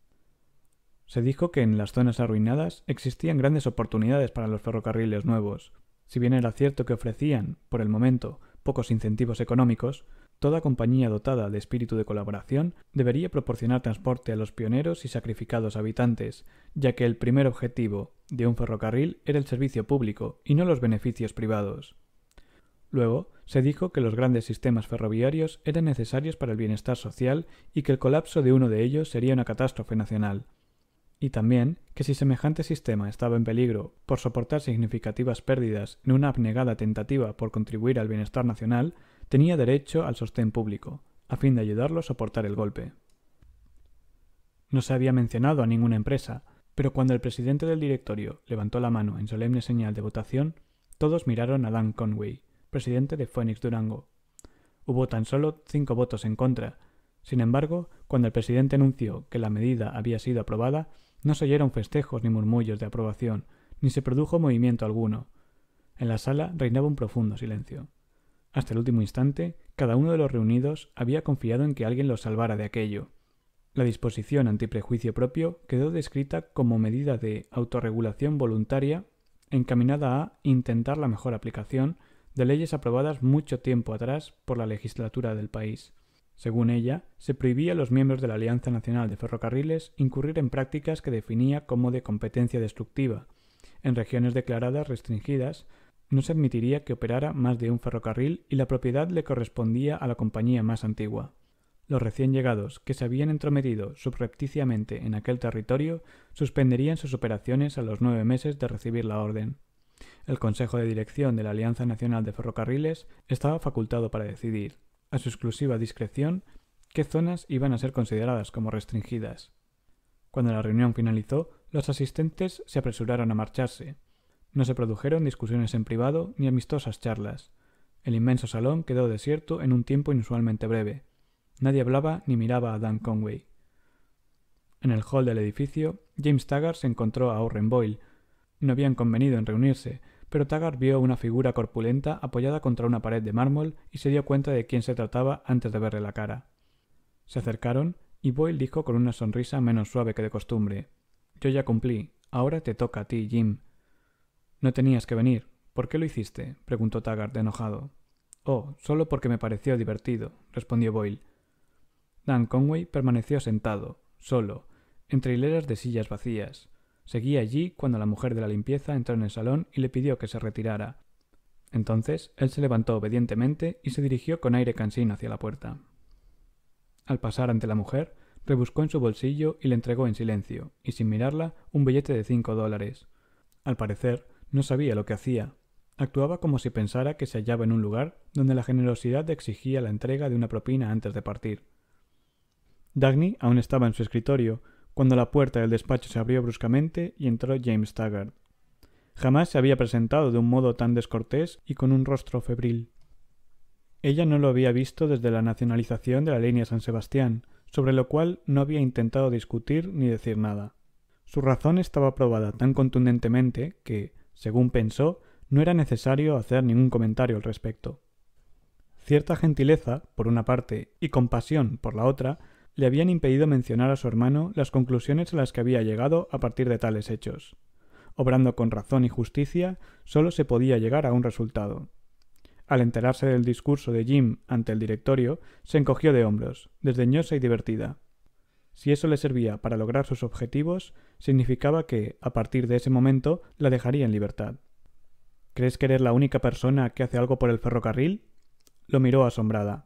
Se dijo que en las zonas arruinadas existían grandes oportunidades para los ferrocarriles nuevos. Si bien era cierto que ofrecían, por el momento, pocos incentivos económicos, toda compañía dotada de espíritu de colaboración debería proporcionar transporte a los pioneros y sacrificados habitantes, ya que el primer objetivo de un ferrocarril era el servicio público y no los beneficios privados. Luego, se dijo que los grandes sistemas ferroviarios eran necesarios para el bienestar social y que el colapso de uno de ellos sería una catástrofe nacional. Y también que si semejante sistema estaba en peligro por soportar significativas pérdidas en una abnegada tentativa por contribuir al bienestar nacional, tenía derecho al sostén público, a fin de ayudarlo a soportar el golpe. No se había mencionado a ninguna empresa, pero cuando el presidente del directorio levantó la mano en solemne señal de votación, todos miraron a Dan Conway, presidente de Phoenix Durango. Hubo tan solo 5 votos en contra. Sin embargo, cuando el presidente anunció que la medida había sido aprobada, no se oyeron festejos ni murmullos de aprobación, ni se produjo movimiento alguno. En la sala reinaba un profundo silencio. Hasta el último instante, cada uno de los reunidos había confiado en que alguien los salvara de aquello. La disposición antiprejuicio propio quedó descrita como medida de autorregulación voluntaria encaminada a intentar la mejor aplicación de leyes aprobadas mucho tiempo atrás por la legislatura del país. Según ella, se prohibía a los miembros de la Alianza Nacional de Ferrocarriles incurrir en prácticas que definía como de competencia destructiva. En regiones declaradas restringidas, no se admitiría que operara más de un ferrocarril y la propiedad le correspondía a la compañía más antigua. Los recién llegados que se habían entrometido subrepticiamente en aquel territorio suspenderían sus operaciones a los 9 meses de recibir la orden. El Consejo de Dirección de la Alianza Nacional de Ferrocarriles estaba facultado para decidir, a su exclusiva discreción, qué zonas iban a ser consideradas como restringidas. Cuando la reunión finalizó, los asistentes se apresuraron a marcharse. No se produjeron discusiones en privado ni amistosas charlas. El inmenso salón quedó desierto en un tiempo inusualmente breve. Nadie hablaba ni miraba a Dan Conway. En el hall del edificio, James Taggart se encontró a Orren Boyle. No habían convenido en reunirse, pero Taggart vio una figura corpulenta apoyada contra una pared de mármol y se dio cuenta de quién se trataba antes de verle la cara. Se acercaron y Boyle dijo con una sonrisa menos suave que de costumbre: «Yo ya cumplí. Ahora te toca a ti, Jim». «No tenías que venir. ¿Por qué lo hiciste?», preguntó Taggart enojado. «Oh, solo porque me pareció divertido», respondió Boyle. Dan Conway permaneció sentado, solo, entre hileras de sillas vacías. Seguía allí cuando la mujer de la limpieza entró en el salón y le pidió que se retirara. Entonces él se levantó obedientemente y se dirigió con aire cansino hacia la puerta. Al pasar ante la mujer, rebuscó en su bolsillo y le entregó en silencio, y sin mirarla, un billete de $5. Al parecer, no sabía lo que hacía. Actuaba como si pensara que se hallaba en un lugar donde la generosidad exigía la entrega de una propina antes de partir. Dagny aún estaba en su escritorio, cuando la puerta del despacho se abrió bruscamente y entró James Taggart. Jamás se había presentado de un modo tan descortés y con un rostro febril. Ella no lo había visto desde la nacionalización de la línea San Sebastián, sobre lo cual no había intentado discutir ni decir nada. Su razón estaba probada tan contundentemente que, según pensó, no era necesario hacer ningún comentario al respecto. Cierta gentileza, por una parte, y compasión, por la otra, le habían impedido mencionar a su hermano las conclusiones a las que había llegado a partir de tales hechos. Obrando con razón y justicia, solo se podía llegar a un resultado. Al enterarse del discurso de Jim ante el directorio, se encogió de hombros, desdeñosa y divertida. Si eso le servía para lograr sus objetivos, significaba que, a partir de ese momento, la dejaría en libertad. «¿Crees que eres la única persona que hace algo por el ferrocarril?», lo miró asombrada.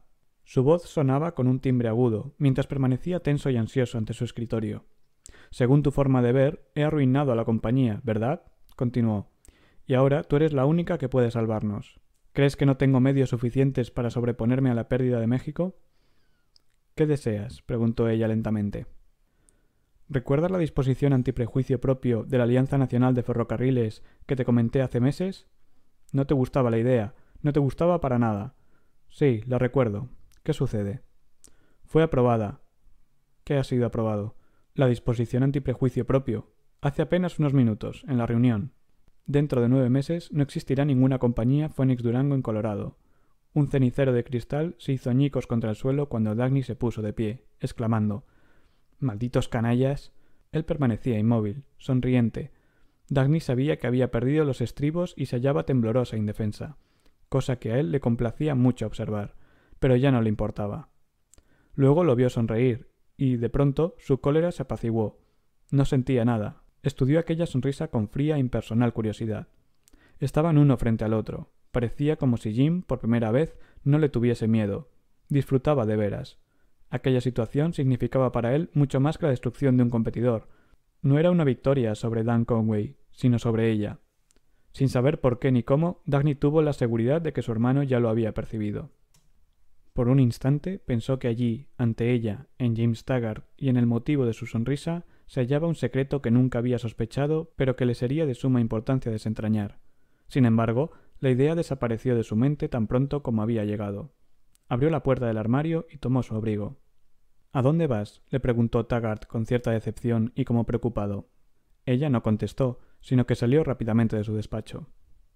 Su voz sonaba con un timbre agudo, mientras permanecía tenso y ansioso ante su escritorio. Según tu forma de ver, he arruinado a la compañía, ¿verdad? Continuó. Y ahora tú eres la única que puede salvarnos. ¿Crees que no tengo medios suficientes para sobreponerme a la pérdida de México? ¿Qué deseas? Preguntó ella lentamente. ¿Recuerdas la disposición antiprejuicio propio de la Alianza Nacional de Ferrocarriles que te comenté hace meses? No te gustaba la idea, no te gustaba para nada. Sí, la recuerdo. ¿Qué sucede? Fue aprobada. ¿Qué ha sido aprobado? La disposición antiprejuicio propio. Hace apenas unos minutos, en la reunión. Dentro de 9 meses no existirá ninguna compañía Phoenix Durango en Colorado. Un cenicero de cristal se hizo añicos contra el suelo cuando Dagny se puso de pie, exclamando: «¡Malditos canallas!». Él permanecía inmóvil, sonriente. Dagny sabía que había perdido los estribos y se hallaba temblorosa e indefensa, cosa que a él le complacía mucho observar, pero ya no le importaba. Luego lo vio sonreír, y de pronto su cólera se apaciguó. No sentía nada. Estudió aquella sonrisa con fría e impersonal curiosidad. Estaban uno frente al otro. Parecía como si Jim, por primera vez, no le tuviese miedo. Disfrutaba de veras. Aquella situación significaba para él mucho más que la destrucción de un competidor. No era una victoria sobre Dan Conway, sino sobre ella. Sin saber por qué ni cómo, Dagny tuvo la seguridad de que su hermano ya lo había percibido. Por un instante pensó que allí, ante ella, en James Taggart y en el motivo de su sonrisa, se hallaba un secreto que nunca había sospechado, pero que le sería de suma importancia desentrañar. Sin embargo, la idea desapareció de su mente tan pronto como había llegado. Abrió la puerta del armario y tomó su abrigo. «¿A dónde vas?», le preguntó Taggart con cierta decepción y como preocupado. Ella no contestó, sino que salió rápidamente de su despacho.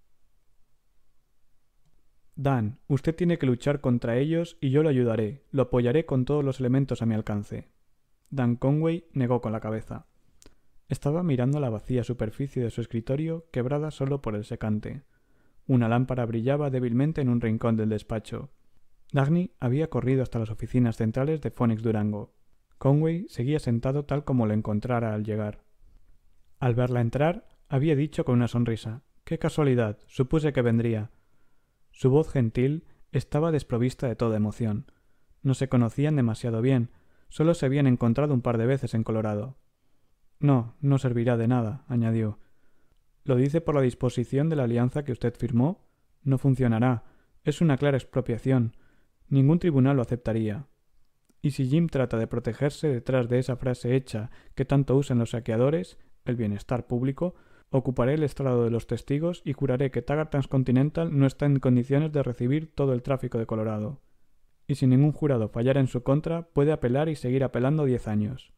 «Dan, usted tiene que luchar contra ellos y yo lo ayudaré, lo apoyaré con todos los elementos a mi alcance». Dan Conway negó con la cabeza. Estaba mirando la vacía superficie de su escritorio, quebrada solo por el secante. Una lámpara brillaba débilmente en un rincón del despacho. Dagny había corrido hasta las oficinas centrales de Phoenix Durango. Conway seguía sentado tal como lo encontrara al llegar. Al verla entrar, había dicho con una sonrisa: «¡Qué casualidad! Supuse que vendría». Su voz gentil estaba desprovista de toda emoción. No se conocían demasiado bien, solo se habían encontrado un par de veces en Colorado. «No, no servirá de nada», añadió. «¿Lo dice por la disposición de la alianza que usted firmó? No funcionará. Es una clara expropiación. Ningún tribunal lo aceptaría. Y si Jim trata de protegerse detrás de esa frase hecha que tanto usan los saqueadores, el bienestar público, ocuparé el estrado de los testigos y juraré que Taggart Transcontinental no está en condiciones de recibir todo el tráfico de Colorado. Y si ningún jurado fallara en su contra, puede apelar y seguir apelando 10 años.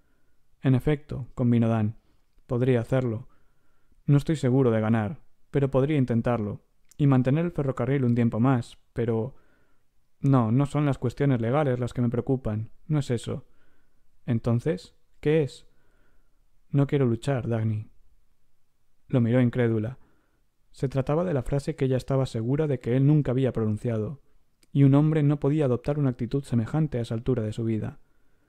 En efecto, convino Dan, podría hacerlo. No estoy seguro de ganar, pero podría intentarlo, y mantener el ferrocarril un tiempo más, pero... No, no son las cuestiones legales las que me preocupan, no es eso. Entonces, ¿qué es? No quiero luchar, Dagny. Lo miró incrédula. Se trataba de la frase que ella estaba segura de que él nunca había pronunciado, y un hombre no podía adoptar una actitud semejante a esa altura de su vida.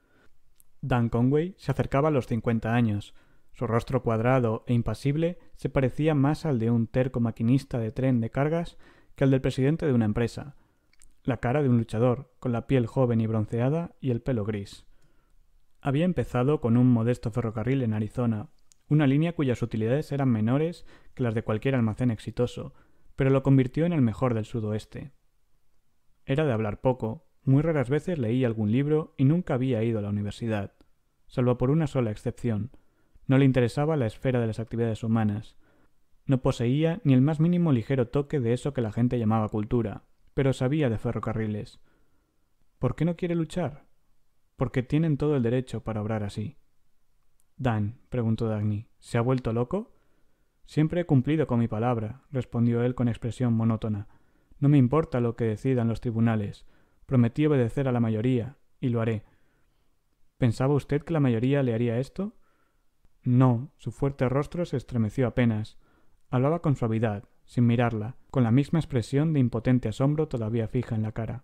Dan Conway se acercaba a los 50 años. Su rostro cuadrado e impasible se parecía más al de un terco maquinista de tren de cargas que al del presidente de una empresa. La cara de un luchador, con la piel joven y bronceada y el pelo gris. Había empezado con un modesto ferrocarril en Arizona, una línea cuyas utilidades eran menores que las de cualquier almacén exitoso, pero lo convirtió en el mejor del sudoeste. Era de hablar poco, muy raras veces leía algún libro y nunca había ido a la universidad, salvo por una sola excepción. No le interesaba la esfera de las actividades humanas. No poseía ni el más mínimo ligero toque de eso que la gente llamaba cultura, pero sabía de ferrocarriles. ¿Por qué no quiere luchar? Porque tienen todo el derecho para obrar así. «Dan», preguntó Dagny, «¿se ha vuelto loco?» «Siempre he cumplido con mi palabra», respondió él con expresión monótona. «No me importa lo que decidan los tribunales. Prometí obedecer a la mayoría, y lo haré». «¿Pensaba usted que la mayoría le haría esto?» No, su fuerte rostro se estremeció apenas. Hablaba con suavidad, sin mirarla, con la misma expresión de impotente asombro todavía fija en la cara.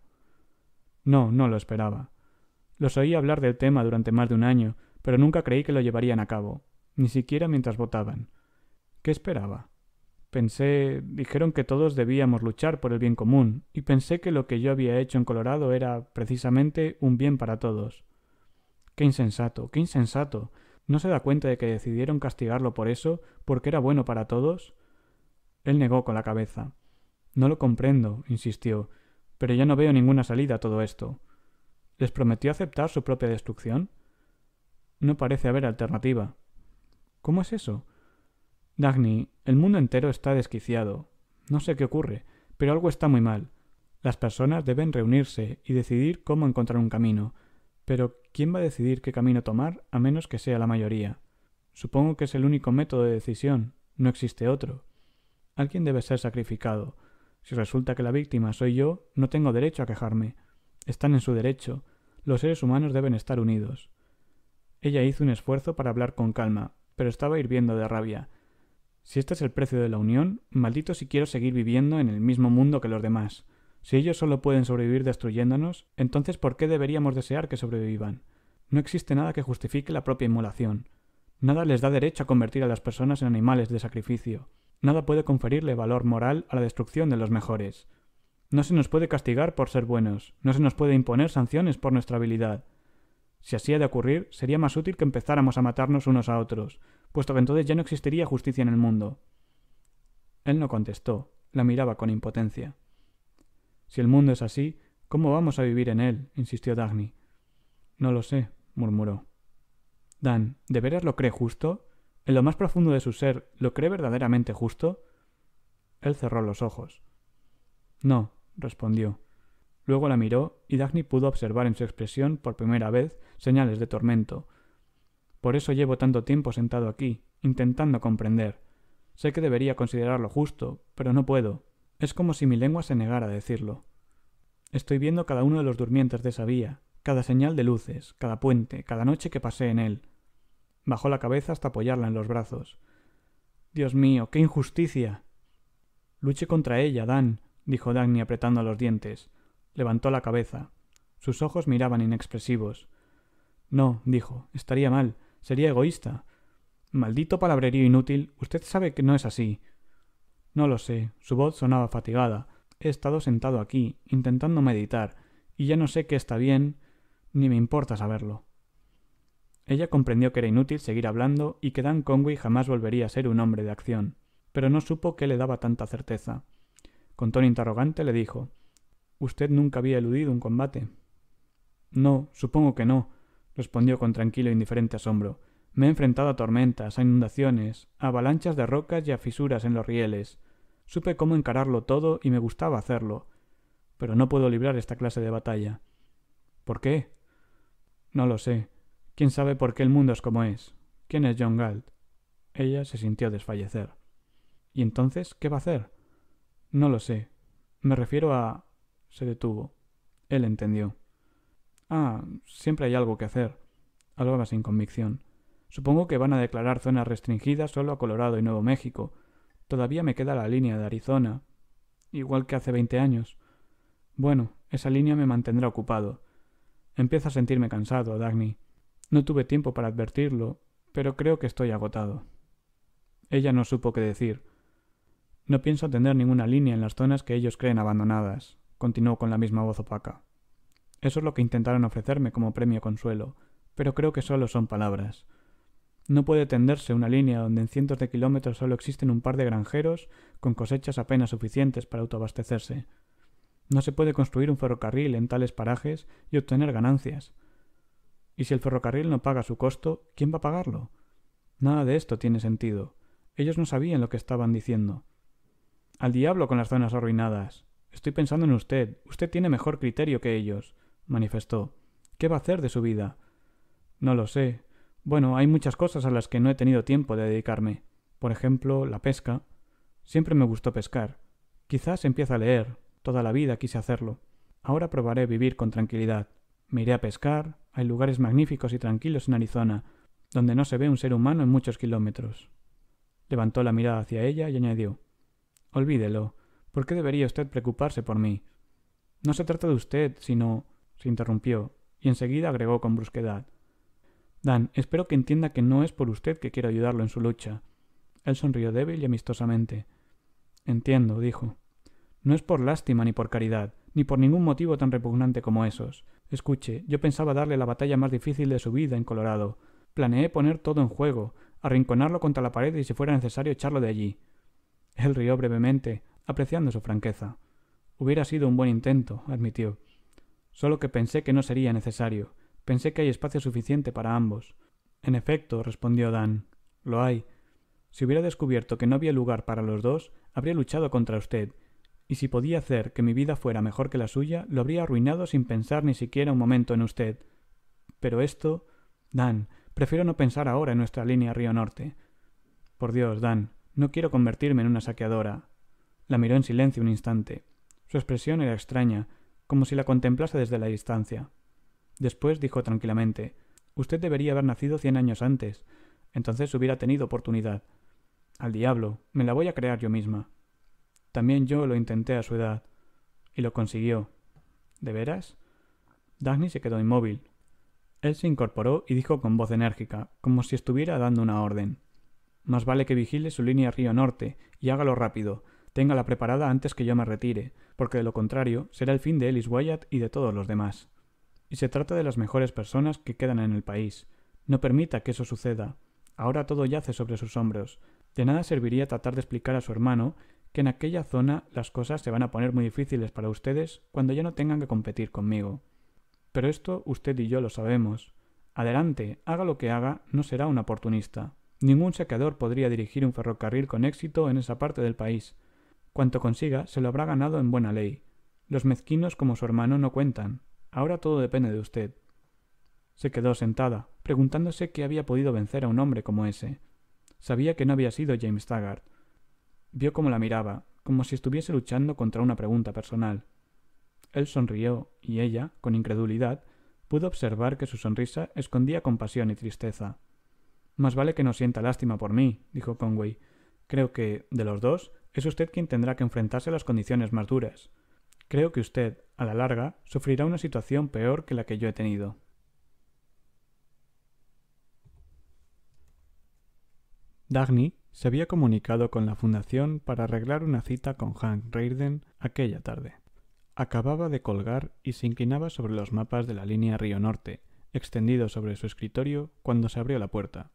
No, no lo esperaba. Los oí hablar del tema durante más de un año, pero nunca creí que lo llevarían a cabo, ni siquiera mientras votaban. ¿Qué esperaba? Dijeron que todos debíamos luchar por el bien común, y pensé que lo que yo había hecho en Colorado era precisamente un bien para todos. ¡Qué insensato! ¡Qué insensato! ¿No se da cuenta de que decidieron castigarlo por eso, porque era bueno para todos? Él negó con la cabeza. No lo comprendo, insistió, pero ya no veo ninguna salida a todo esto. ¿Les prometió aceptar su propia destrucción? No parece haber alternativa. ¿Cómo es eso? Dagny, el mundo entero está desquiciado. No sé qué ocurre, pero algo está muy mal. Las personas deben reunirse y decidir cómo encontrar un camino. Pero ¿quién va a decidir qué camino tomar a menos que sea la mayoría? Supongo que es el único método de decisión. No existe otro. Alguien debe ser sacrificado. Si resulta que la víctima soy yo, no tengo derecho a quejarme. Están en su derecho. Los seres humanos deben estar unidos. Ella hizo un esfuerzo para hablar con calma, pero estaba hirviendo de rabia. Si este es el precio de la unión, maldito si quiero seguir viviendo en el mismo mundo que los demás. Si ellos solo pueden sobrevivir destruyéndonos, entonces ¿por qué deberíamos desear que sobrevivan? No existe nada que justifique la propia inmolación. Nada les da derecho a convertir a las personas en animales de sacrificio. Nada puede conferirle valor moral a la destrucción de los mejores. No se nos puede castigar por ser buenos, no se nos puede imponer sanciones por nuestra habilidad. Si así ha de ocurrir, sería más útil que empezáramos a matarnos unos a otros, puesto que entonces ya no existiría justicia en el mundo. Él no contestó, la miraba con impotencia. Si el mundo es así, ¿cómo vamos a vivir en él? Insistió Dagny. No lo sé, murmuró. Dan, ¿de veras lo cree justo? ¿En lo más profundo de su ser, lo cree verdaderamente justo? Él cerró los ojos. No, respondió. Luego la miró y Dagny pudo observar en su expresión por primera vez señales de tormento. Por eso llevo tanto tiempo sentado aquí, intentando comprender. Sé que debería considerarlo justo, pero no puedo. Es como si mi lengua se negara a decirlo. Estoy viendo cada uno de los durmientes de esa vía, cada señal de luces, cada puente, cada noche que pasé en él. Bajó la cabeza hasta apoyarla en los brazos. Dios mío, qué injusticia. Luche contra ella, Dan, dijo Dagny apretando los dientes. Levantó la cabeza. Sus ojos miraban inexpresivos. No, dijo, estaría mal, sería egoísta. Maldito palabrerío inútil, usted sabe que no es así. No lo sé, su voz sonaba fatigada. He estado sentado aquí, intentando meditar, y ya no sé qué está bien, ni me importa saberlo. Ella comprendió que era inútil seguir hablando y que Dan Conway jamás volvería a ser un hombre de acción, pero no supo qué le daba tanta certeza. Con tono interrogante le dijo: «¿Usted nunca había eludido un combate?» «No, supongo que no», respondió con tranquilo e indiferente asombro. «Me he enfrentado a tormentas, a inundaciones, a avalanchas de rocas y a fisuras en los rieles. Supe cómo encararlo todo y me gustaba hacerlo. Pero no puedo librar esta clase de batalla». «¿Por qué?» «No lo sé. ¿Quién sabe por qué el mundo es como es? ¿Quién es John Galt?» Ella se sintió desfallecer. «¿Y entonces qué va a hacer?» «No lo sé. Me refiero a...» Se detuvo. Él entendió. «Ah, siempre hay algo que hacer», hablaba sin convicción. «Supongo que van a declarar zonas restringidas solo a Colorado y Nuevo México. Todavía me queda la línea de Arizona, igual que hace 20 años. Bueno, esa línea me mantendrá ocupado. Empiezo a sentirme cansado, Dagny. No tuve tiempo para advertirlo, pero creo que estoy agotado». Ella no supo qué decir. «No pienso tender ninguna línea en las zonas que ellos creen abandonadas», continuó con la misma voz opaca. «Eso es lo que intentaron ofrecerme como premio consuelo, pero creo que solo son palabras. No puede tenderse una línea donde en cientos de kilómetros solo existen un par de granjeros con cosechas apenas suficientes para autoabastecerse. No se puede construir un ferrocarril en tales parajes y obtener ganancias. Y si el ferrocarril no paga su costo, ¿quién va a pagarlo? Nada de esto tiene sentido. Ellos no sabían lo que estaban diciendo. Al diablo con las zonas arruinadas. Estoy pensando en usted. Usted tiene mejor criterio que ellos», manifestó. «¿Qué va a hacer de su vida?» «No lo sé. Bueno, hay muchas cosas a las que no he tenido tiempo de dedicarme. Por ejemplo, la pesca. Siempre me gustó pescar. Quizás empiece a leer. Toda la vida quise hacerlo. Ahora probaré vivir con tranquilidad. Me iré a pescar. Hay lugares magníficos y tranquilos en Arizona, donde no se ve un ser humano en muchos kilómetros». Levantó la mirada hacia ella y añadió: «Olvídelo. ¿Por qué debería usted preocuparse por mí?» «No se trata de usted, sino...» Se interrumpió, y enseguida agregó con brusquedad: «Dan, espero que entienda que no es por usted que quiero ayudarlo en su lucha». Él sonrió débil y amistosamente. Entiendo, dijo. No es por lástima ni por caridad, ni por ningún motivo tan repugnante como esos. Escuche, yo pensaba darle la batalla más difícil de su vida en Colorado. Planeé poner todo en juego, arrinconarlo contra la pared y si fuera necesario echarlo de allí. Él rió brevemente, apreciando su franqueza. Hubiera sido un buen intento, admitió. Solo que pensé que no sería necesario. Pensé que hay espacio suficiente para ambos. En efecto, respondió Dan. Lo hay. Si hubiera descubierto que no había lugar para los dos, habría luchado contra usted, y si podía hacer que mi vida fuera mejor que la suya, lo habría arruinado sin pensar ni siquiera un momento en usted. Pero esto... Dan, prefiero no pensar ahora en nuestra línea Río Norte. Por Dios, Dan, no quiero convertirme en una saqueadora. La miró en silencio un instante. Su expresión era extraña, como si la contemplase desde la distancia. Después dijo tranquilamente: Usted debería haber nacido 100 años antes. Entonces hubiera tenido oportunidad. Al diablo, me la voy a crear yo misma. También yo lo intenté a su edad. Y lo consiguió. ¿De veras? Dagny se quedó inmóvil. Él se incorporó y dijo con voz enérgica, como si estuviera dando una orden. Más vale que vigile su línea Río Norte, y hágalo rápido. Téngala preparada antes que yo me retire, porque de lo contrario será el fin de Ellis Wyatt y de todos los demás. Y se trata de las mejores personas que quedan en el país. No permita que eso suceda. Ahora todo yace sobre sus hombros. De nada serviría tratar de explicar a su hermano que en aquella zona las cosas se van a poner muy difíciles para ustedes cuando ya no tengan que competir conmigo. Pero esto usted y yo lo sabemos. Adelante, haga lo que haga, no será un oportunista. Ningún saqueador podría dirigir un ferrocarril con éxito en esa parte del país. Cuanto consiga, se lo habrá ganado en buena ley. Los mezquinos como su hermano no cuentan. Ahora todo depende de usted. Se quedó sentada, preguntándose qué había podido vencer a un hombre como ese. Sabía que no había sido James Taggart. Vio cómo la miraba, como si estuviese luchando contra una pregunta personal. Él sonrió, y ella, con incredulidad, pudo observar que su sonrisa escondía compasión y tristeza. Más vale que no sienta lástima por mí, dijo Conway. Creo que, de los dos, es usted quien tendrá que enfrentarse a las condiciones más duras. Creo que usted, a la larga, sufrirá una situación peor que la que yo he tenido. Dagny se había comunicado con la fundación para arreglar una cita con Hank Rearden aquella tarde. Acababa de colgar y se inclinaba sobre los mapas de la línea Río Norte, extendidos sobre su escritorio, cuando se abrió la puerta.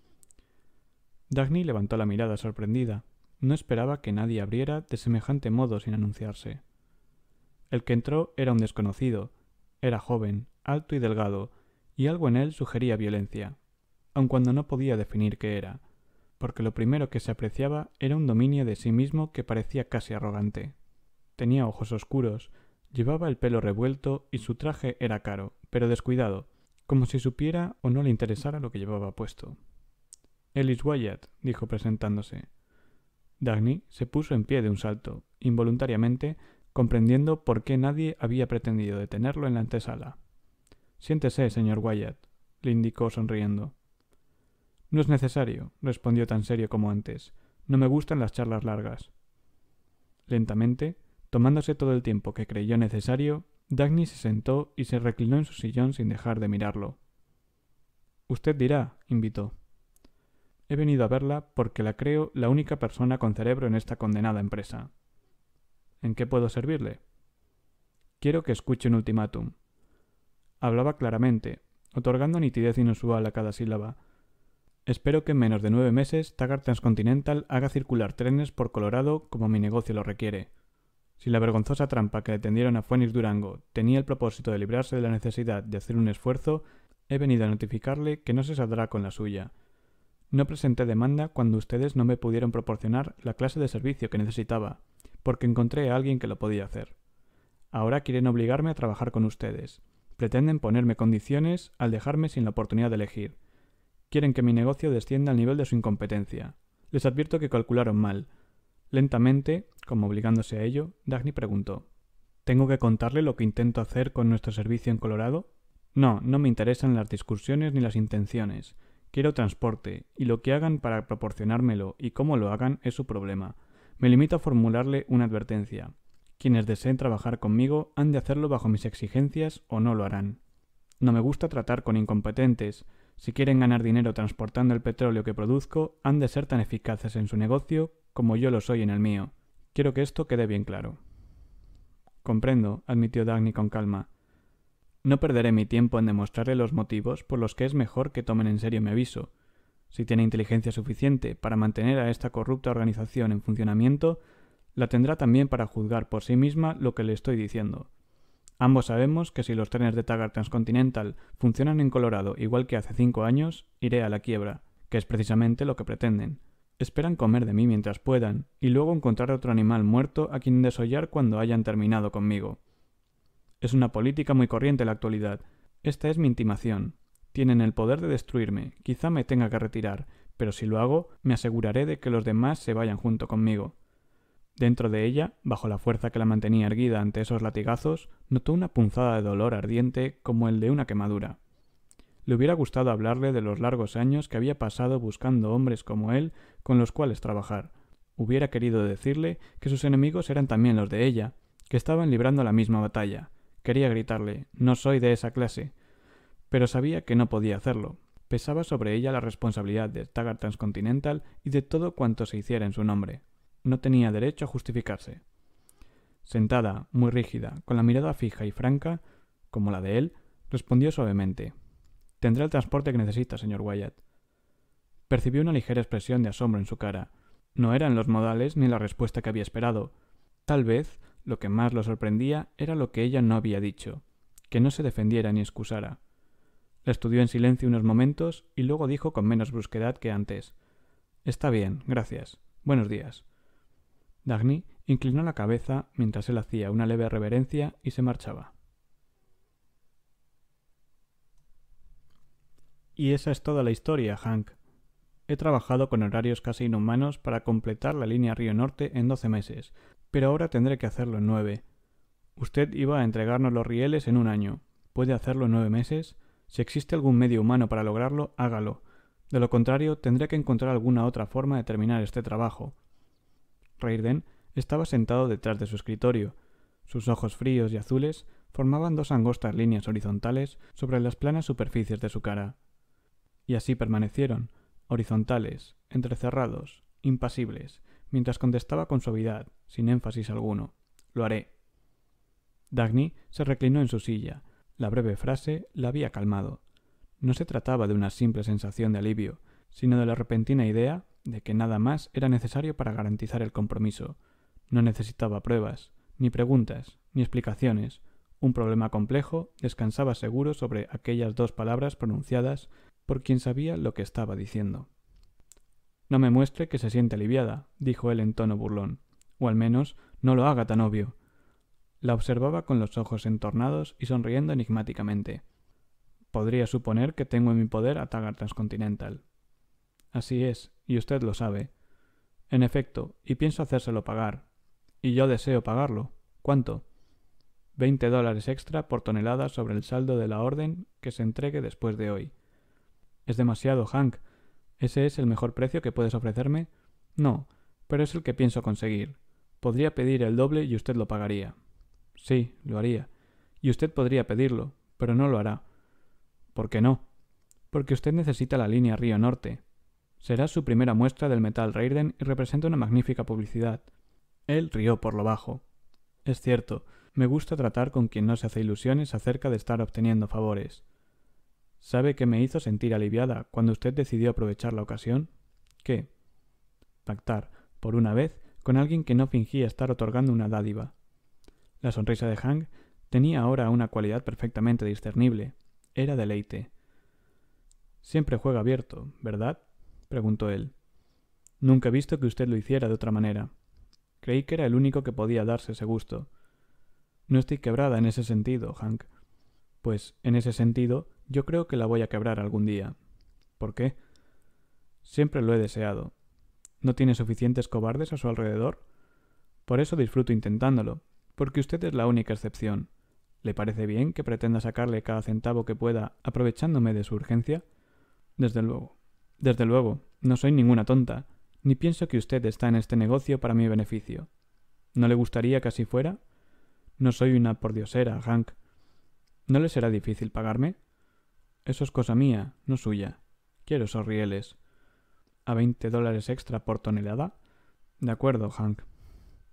Dagny levantó la mirada sorprendida. No esperaba que nadie abriera de semejante modo sin anunciarse. El que entró era un desconocido. Era joven, alto y delgado, y algo en él sugería violencia, aun cuando no podía definir qué era, porque lo primero que se apreciaba era un dominio de sí mismo que parecía casi arrogante. Tenía ojos oscuros, llevaba el pelo revuelto y su traje era caro, pero descuidado, como si supiera o no le interesara lo que llevaba puesto. Ellis Wyatt, dijo presentándose. Dagny se puso en pie de un salto, involuntariamente, comprendiendo por qué nadie había pretendido detenerlo en la antesala. Siéntese, señor Wyatt, le indicó sonriendo. No es necesario, respondió tan serio como antes. No me gustan las charlas largas. Lentamente, tomándose todo el tiempo que creyó necesario, Dagny se sentó y se reclinó en su sillón sin dejar de mirarlo. Usted dirá, invitó. He venido a verla porque la creo la única persona con cerebro en esta condenada empresa. ¿En qué puedo servirle? Quiero que escuche un ultimátum. Hablaba claramente, otorgando nitidez inusual a cada sílaba. Espero que en menos de 9 meses Taggart Transcontinental haga circular trenes por Colorado como mi negocio lo requiere. Si la vergonzosa trampa que le tendieron a Phoenix Durango tenía el propósito de librarse de la necesidad de hacer un esfuerzo, he venido a notificarle que no se saldrá con la suya. No presenté demanda cuando ustedes no me pudieron proporcionar la clase de servicio que necesitaba, porque encontré a alguien que lo podía hacer. Ahora quieren obligarme a trabajar con ustedes. Pretenden ponerme condiciones al dejarme sin la oportunidad de elegir. Quieren que mi negocio descienda al nivel de su incompetencia. Les advierto que calcularon mal. Lentamente, como obligándose a ello, Dagny preguntó: ¿Tengo que contarle lo que intento hacer con nuestro servicio en Colorado? No, no me interesan las discusiones ni las intenciones. Quiero transporte, y lo que hagan para proporcionármelo y cómo lo hagan es su problema. Me limito a formularle una advertencia. Quienes deseen trabajar conmigo han de hacerlo bajo mis exigencias o no lo harán. No me gusta tratar con incompetentes. Si quieren ganar dinero transportando el petróleo que produzco, han de ser tan eficaces en su negocio como yo lo soy en el mío. Quiero que esto quede bien claro. Comprendo, admitió Dagny con calma. No perderé mi tiempo en demostrarle los motivos por los que es mejor que tomen en serio mi aviso. Si tiene inteligencia suficiente para mantener a esta corrupta organización en funcionamiento, la tendrá también para juzgar por sí misma lo que le estoy diciendo. Ambos sabemos que si los trenes de Taggart Transcontinental funcionan en Colorado igual que hace 5 años, iré a la quiebra, que es precisamente lo que pretenden. Esperan comer de mí mientras puedan, y luego encontrar otro animal muerto a quien desollar cuando hayan terminado conmigo. Es una política muy corriente en la actualidad. Esta es mi intimación. Tienen el poder de destruirme. Quizá me tenga que retirar, pero si lo hago, me aseguraré de que los demás se vayan junto conmigo. Dentro de ella, bajo la fuerza que la mantenía erguida ante esos latigazos, notó una punzada de dolor ardiente como el de una quemadura. Le hubiera gustado hablarle de los largos años que había pasado buscando hombres como él con los cuales trabajar. Hubiera querido decirle que sus enemigos eran también los de ella, que estaban librando la misma batalla. Quería gritarle: «No soy de esa clase», pero sabía que no podía hacerlo. Pesaba sobre ella la responsabilidad de Taggart Transcontinental y de todo cuanto se hiciera en su nombre. No tenía derecho a justificarse. Sentada, muy rígida, con la mirada fija y franca, como la de él, respondió suavemente: «Tendrá el transporte que necesita, señor Wyatt». Percibió una ligera expresión de asombro en su cara. No eran los modales ni la respuesta que había esperado. Tal vez lo que más lo sorprendía era lo que ella no había dicho, que no se defendiera ni excusara. La estudió en silencio unos momentos y luego dijo con menos brusquedad que antes: «Está bien, gracias. Buenos días». Dagny inclinó la cabeza mientras él hacía una leve reverencia y se marchaba. Y esa es toda la historia, Hank. He trabajado con horarios casi inhumanos para completar la línea Río Norte en 12 meses, pero ahora tendré que hacerlo en 9. Usted iba a entregarnos los rieles en un año. ¿Puede hacerlo en 9 meses? Si existe algún medio humano para lograrlo, hágalo. De lo contrario, tendré que encontrar alguna otra forma de terminar este trabajo. Reirden estaba sentado detrás de su escritorio. Sus ojos fríos y azules formaban dos angostas líneas horizontales sobre las planas superficies de su cara. Y así permanecieron, horizontales, entrecerrados, impasibles, mientras contestaba con suavidad, sin énfasis alguno: «Lo haré». Dagny se reclinó en su silla. La breve frase la había calmado. No se trataba de una simple sensación de alivio, sino de la repentina idea de que nada más era necesario para garantizar el compromiso. No necesitaba pruebas, ni preguntas, ni explicaciones. Un problema complejo descansaba seguro sobre aquellas dos palabras pronunciadas por quien sabía lo que estaba diciendo. «No me muestre que se siente aliviada», dijo él en tono burlón. «O al menos no lo haga tan obvio». La observaba con los ojos entornados y sonriendo enigmáticamente. «Podría suponer que tengo en mi poder a Taggart Transcontinental». «Así es, y usted lo sabe». «En efecto, y pienso hacérselo pagar. Y yo deseo pagarlo. ¿Cuánto?» $20 extra por tonelada sobre el saldo de la orden que se entregue después de hoy». «Es demasiado, Hank. ¿Ese es el mejor precio que puedes ofrecerme?» «No, pero es el que pienso conseguir. Podría pedir el doble y usted lo pagaría». «Sí, lo haría. Y usted podría pedirlo, pero no lo hará». «¿Por qué no?» «Porque usted necesita la línea Río Norte. Será su primera muestra del metal Reirden y representa una magnífica publicidad». Él rió por lo bajo. «Es cierto, me gusta tratar con quien no se hace ilusiones acerca de estar obteniendo favores. ¿Sabe qué me hizo sentir aliviada cuando usted decidió aprovechar la ocasión?» «¿Qué?» «Pactar, por una vez, con alguien que no fingía estar otorgando una dádiva». La sonrisa de Hank tenía ahora una cualidad perfectamente discernible. Era deleite. «Siempre juega abierto, ¿verdad?», preguntó él. «Nunca he visto que usted lo hiciera de otra manera. Creí que era el único que podía darse ese gusto». «No estoy quebrada en ese sentido, Hank». «Pues, en ese sentido, yo creo que la voy a quebrar algún día». «¿Por qué?» «Siempre lo he deseado». «¿No tiene suficientes cobardes a su alrededor?» «Por eso disfruto intentándolo, porque usted es la única excepción. ¿Le parece bien que pretenda sacarle cada centavo que pueda aprovechándome de su urgencia?» «Desde luego. Desde luego, no soy ninguna tonta, ni pienso que usted está en este negocio para mi beneficio. ¿No le gustaría que así fuera? No soy una pordiosera, Hank. ¿No le será difícil pagarme?» «Eso es cosa mía, no suya. Quiero esos rieles». «¿A $20 extra por tonelada?» «De acuerdo, Hank».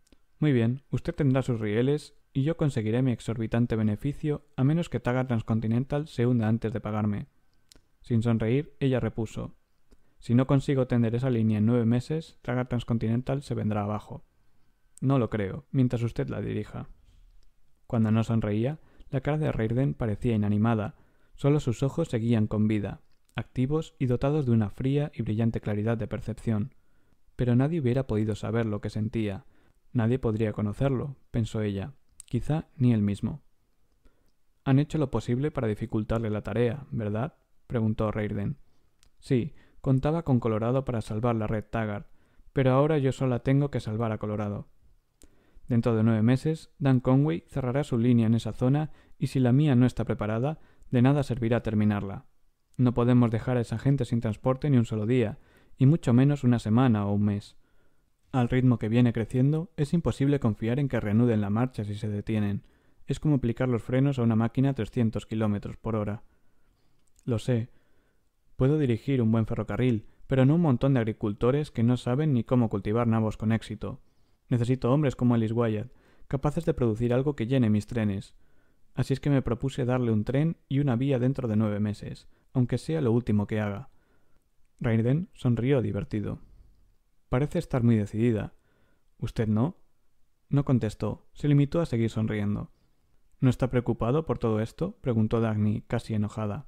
Muy bien, usted tendrá sus rieles y yo conseguiré mi exorbitante beneficio a menos que Taggart Transcontinental se hunda antes de pagarme. Sin sonreír, ella repuso: si no consigo tender esa línea en 9 meses, Taggart Transcontinental se vendrá abajo. No lo creo, mientras usted la dirija. Cuando no sonreía, la cara de Reirden parecía inanimada, solo sus ojos seguían con vida, activos y dotados de una fría y brillante claridad de percepción. Pero nadie hubiera podido saber lo que sentía. Nadie podría conocerlo, pensó ella, quizá ni él mismo. Han hecho lo posible para dificultarle la tarea, ¿verdad?, preguntó Reirden. Sí, contaba con Colorado para salvar la red Taggart, pero ahora yo sola tengo que salvar a Colorado. Dentro de 9 meses, Dan Conway cerrará su línea en esa zona y si la mía no está preparada, de nada servirá terminarla. No podemos dejar a esa gente sin transporte ni un solo día, y mucho menos una semana o un mes. Al ritmo que viene creciendo, es imposible confiar en que reanuden la marcha si se detienen. Es como aplicar los frenos a una máquina a 300 kilómetros por hora. Lo sé. Puedo dirigir un buen ferrocarril, pero no un montón de agricultores que no saben ni cómo cultivar nabos con éxito. Necesito hombres como Ellis Wyatt, capaces de producir algo que llene mis trenes. Así es que me propuse darle un tren y una vía dentro de 9 meses, aunque sea lo último que haga. Reirden sonrió divertido. Parece estar muy decidida. ¿Usted no? No contestó, se limitó a seguir sonriendo. ¿No está preocupado por todo esto?, preguntó Dagny, casi enojada.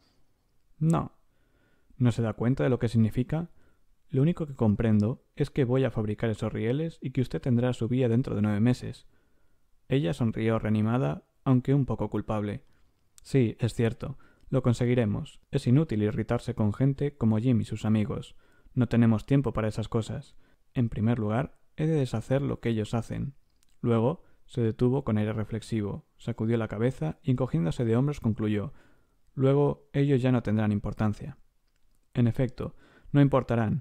No. ¿No se da cuenta de lo que significa? Lo único que comprendo es que voy a fabricar esos rieles y que usted tendrá su vía dentro de 9 meses. Ella sonrió reanimada, aunque un poco culpable. Sí, es cierto. Lo conseguiremos. Es inútil irritarse con gente como Jim y sus amigos. No tenemos tiempo para esas cosas. En primer lugar, he de deshacer lo que ellos hacen. Luego, se detuvo con aire reflexivo, sacudió la cabeza y encogiéndose de hombros concluyó: luego, ellos ya no tendrán importancia. En efecto, no importarán.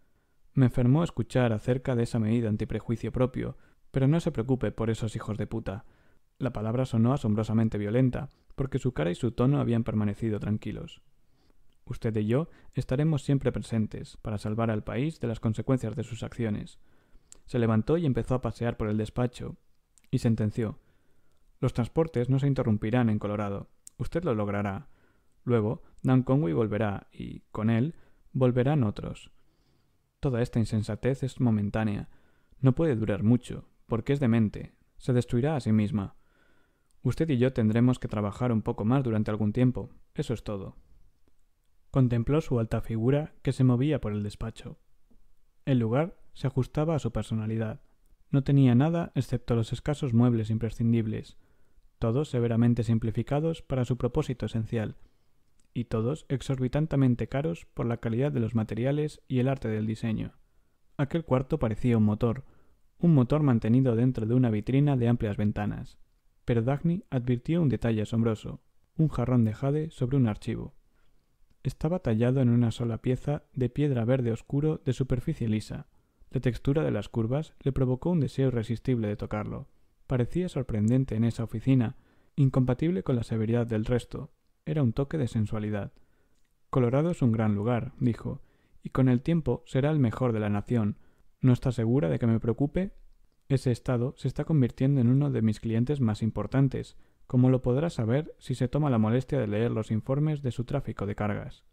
Me enfermó escuchar acerca de esa medida antiprejuicio propio, pero no se preocupe por esos hijos de puta. La palabra sonó asombrosamente violenta, porque su cara y su tono habían permanecido tranquilos. Usted y yo estaremos siempre presentes para salvar al país de las consecuencias de sus acciones. Se levantó y empezó a pasear por el despacho, y sentenció: los transportes no se interrumpirán en Colorado. Usted lo logrará. Luego, Dan Conway volverá, y, con él, volverán otros. Toda esta insensatez es momentánea. No puede durar mucho, porque es demente. Se destruirá a sí misma. Usted y yo tendremos que trabajar un poco más durante algún tiempo. Eso es todo. Contempló su alta figura que se movía por el despacho. El lugar se ajustaba a su personalidad. No tenía nada excepto los escasos muebles imprescindibles, todos severamente simplificados para su propósito esencial, y todos exorbitantemente caros por la calidad de los materiales y el arte del diseño. Aquel cuarto parecía un motor mantenido dentro de una vitrina de amplias ventanas. Pero Dagny advirtió un detalle asombroso: un jarrón de jade sobre un archivo. Estaba tallado en una sola pieza de piedra verde oscuro de superficie lisa. La textura de las curvas le provocó un deseo irresistible de tocarlo. Parecía sorprendente en esa oficina, incompatible con la severidad del resto. Era un toque de sensualidad. Colorado es un gran lugar, dijo, y con el tiempo será el mejor de la nación. ¿No está segura de que me preocupe? Ese estado se está convirtiendo en uno de mis clientes más importantes, como lo podrá saber si se toma la molestia de leer los informes de su tráfico de cargas.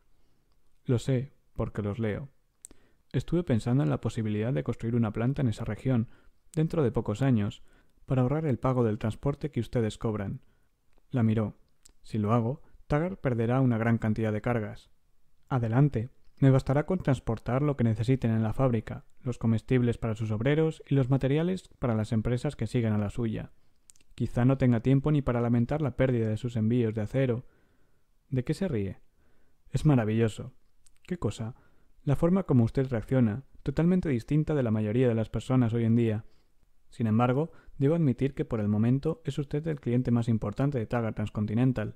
Lo sé, porque los leo. Estuve pensando en la posibilidad de construir una planta en esa región, dentro de pocos años, para ahorrar el pago del transporte que ustedes cobran. La miró. Si lo hago, Taggart perderá una gran cantidad de cargas. Adelante. Me bastará con transportar lo que necesiten en la fábrica, los comestibles para sus obreros y los materiales para las empresas que sigan a la suya. Quizá no tenga tiempo ni para lamentar la pérdida de sus envíos de acero. ¿De qué se ríe? Es maravilloso. ¿Qué cosa? La forma como usted reacciona, totalmente distinta de la mayoría de las personas hoy en día. Sin embargo, debo admitir que por el momento es usted el cliente más importante de Taggart Transcontinental.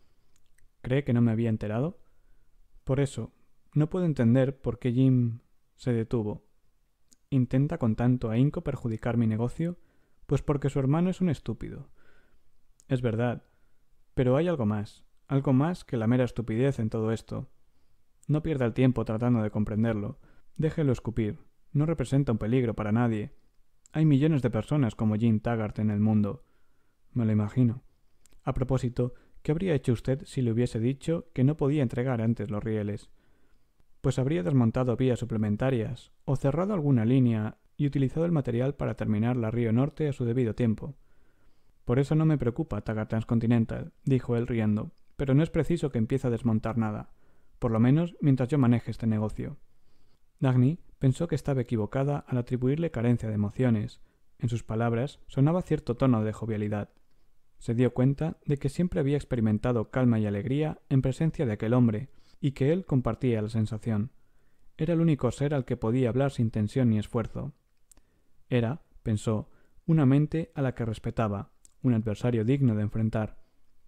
¿Cree que no me había enterado? Por eso, no puedo entender por qué Jim se detuvo. ¿Intenta con tanto ahínco perjudicar mi negocio? Pues porque su hermano es un estúpido. Es verdad, pero hay algo más que la mera estupidez en todo esto. No pierda el tiempo tratando de comprenderlo. Déjelo escupir. No representa un peligro para nadie. Hay millones de personas como Jim Taggart en el mundo. Me lo imagino. A propósito, ¿qué habría hecho usted si le hubiese dicho que no podía entregar antes los rieles? Pues habría desmontado vías suplementarias, o cerrado alguna línea y utilizado el material para terminar la Río Norte a su debido tiempo. Por eso no me preocupa Taggart Transcontinental, dijo él riendo, pero no es preciso que empiece a desmontar nada, por lo menos mientras yo maneje este negocio. Dagny pensó que estaba equivocada al atribuirle carencia de emociones. En sus palabras sonaba cierto tono de jovialidad. Se dio cuenta de que siempre había experimentado calma y alegría en presencia de aquel hombre, y que él compartía la sensación. Era el único ser al que podía hablar sin tensión ni esfuerzo. Era, pensó, una mente a la que respetaba, un adversario digno de enfrentar.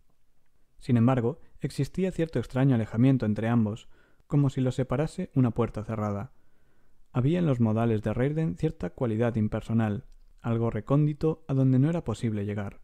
Sin embargo, existía cierto extraño alejamiento entre ambos, como si los separase una puerta cerrada. Había en los modales de Reirden cierta cualidad impersonal, algo recóndito a donde no era posible llegar.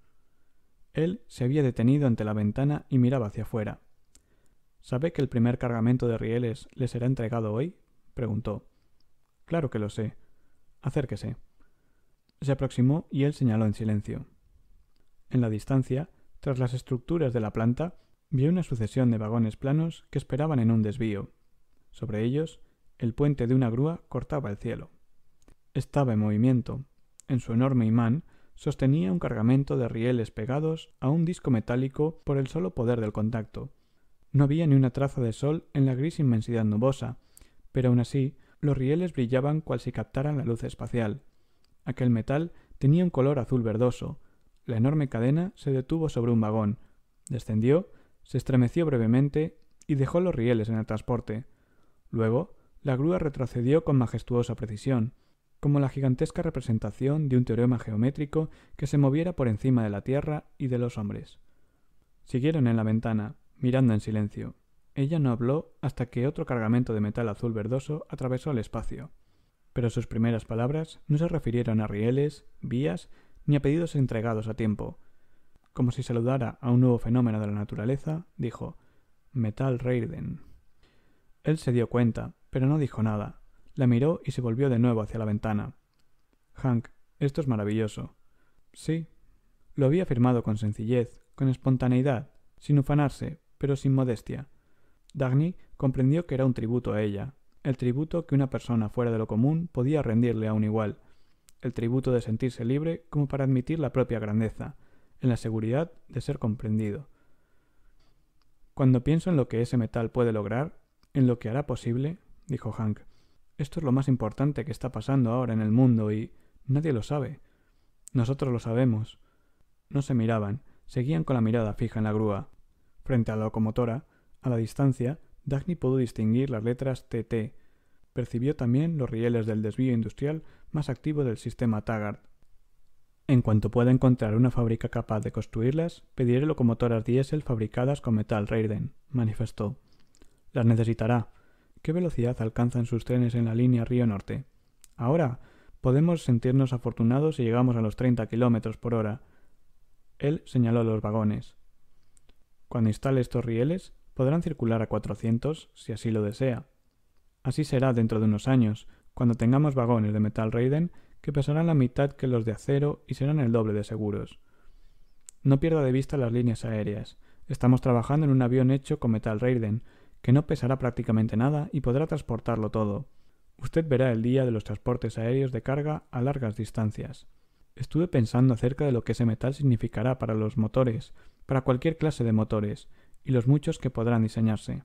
Él se había detenido ante la ventana y miraba hacia afuera. ¿Sabe que el primer cargamento de rieles le será entregado hoy? Preguntó. Claro que lo sé. Acérquese. Se aproximó y él señaló en silencio. En la distancia, tras las estructuras de la planta, vio una sucesión de vagones planos que esperaban en un desvío. Sobre ellos, el puente de una grúa cortaba el cielo. Estaba en movimiento. En su enorme imán sostenía un cargamento de rieles pegados a un disco metálico por el solo poder del contacto. No había ni una traza de sol en la gris inmensidad nubosa, pero aún así los rieles brillaban cual si captaran la luz espacial. Aquel metal tenía un color azul verdoso. La enorme cadena se detuvo sobre un vagón, descendió, se estremeció brevemente y dejó los rieles en el transporte. Luego, la grúa retrocedió con majestuosa precisión, como la gigantesca representación de un teorema geométrico que se moviera por encima de la tierra y de los hombres. Siguieron en la ventana, mirando en silencio. Ella no habló hasta que otro cargamento de metal azul verdoso atravesó el espacio. Pero sus primeras palabras no se refirieron a rieles, vías, ni a pedidos entregados a tiempo. Como si saludara a un nuevo fenómeno de la naturaleza, dijo: «Metal Reirden». Él se dio cuenta, pero no dijo nada. La miró y se volvió de nuevo hacia la ventana. «Hank, esto es maravilloso». «Sí». Lo había afirmado con sencillez, con espontaneidad, sin ufanarse, pero sin modestia. Dagny comprendió que era un tributo a ella, el tributo que una persona fuera de lo común podía rendirle a un igual, el tributo de sentirse libre como para admitir la propia grandeza, en la seguridad de ser comprendido. «Cuando pienso en lo que ese metal puede lograr, en lo que hará posible», dijo Hank, «esto es lo más importante que está pasando ahora en el mundo y nadie lo sabe. Nosotros lo sabemos». No se miraban, seguían con la mirada fija en la grúa. Frente a la locomotora, a la distancia, Dagny pudo distinguir las letras TT. Percibió también los rieles del desvío industrial más activo del sistema Taggart. «En cuanto pueda encontrar una fábrica capaz de construirlas, pediré locomotoras diésel fabricadas con metal Reirden», manifestó. «Las necesitará. ¿Qué velocidad alcanzan sus trenes en la línea Río Norte? Ahora podemos sentirnos afortunados si llegamos a los 30 kilómetros por hora». Él señaló los vagones. «Cuando instale estos rieles, podrán circular a 400, si así lo desea. Así será dentro de unos años, cuando tengamos vagones de metal Reirden que pesarán la mitad que los de acero y serán el doble de seguros. No pierda de vista las líneas aéreas. Estamos trabajando en un avión hecho con metal Reirden, que no pesará prácticamente nada y podrá transportarlo todo. Usted verá el día de los transportes aéreos de carga a largas distancias. Estuve pensando acerca de lo que ese metal significará para los motores, para cualquier clase de motores, y los muchos que podrán diseñarse.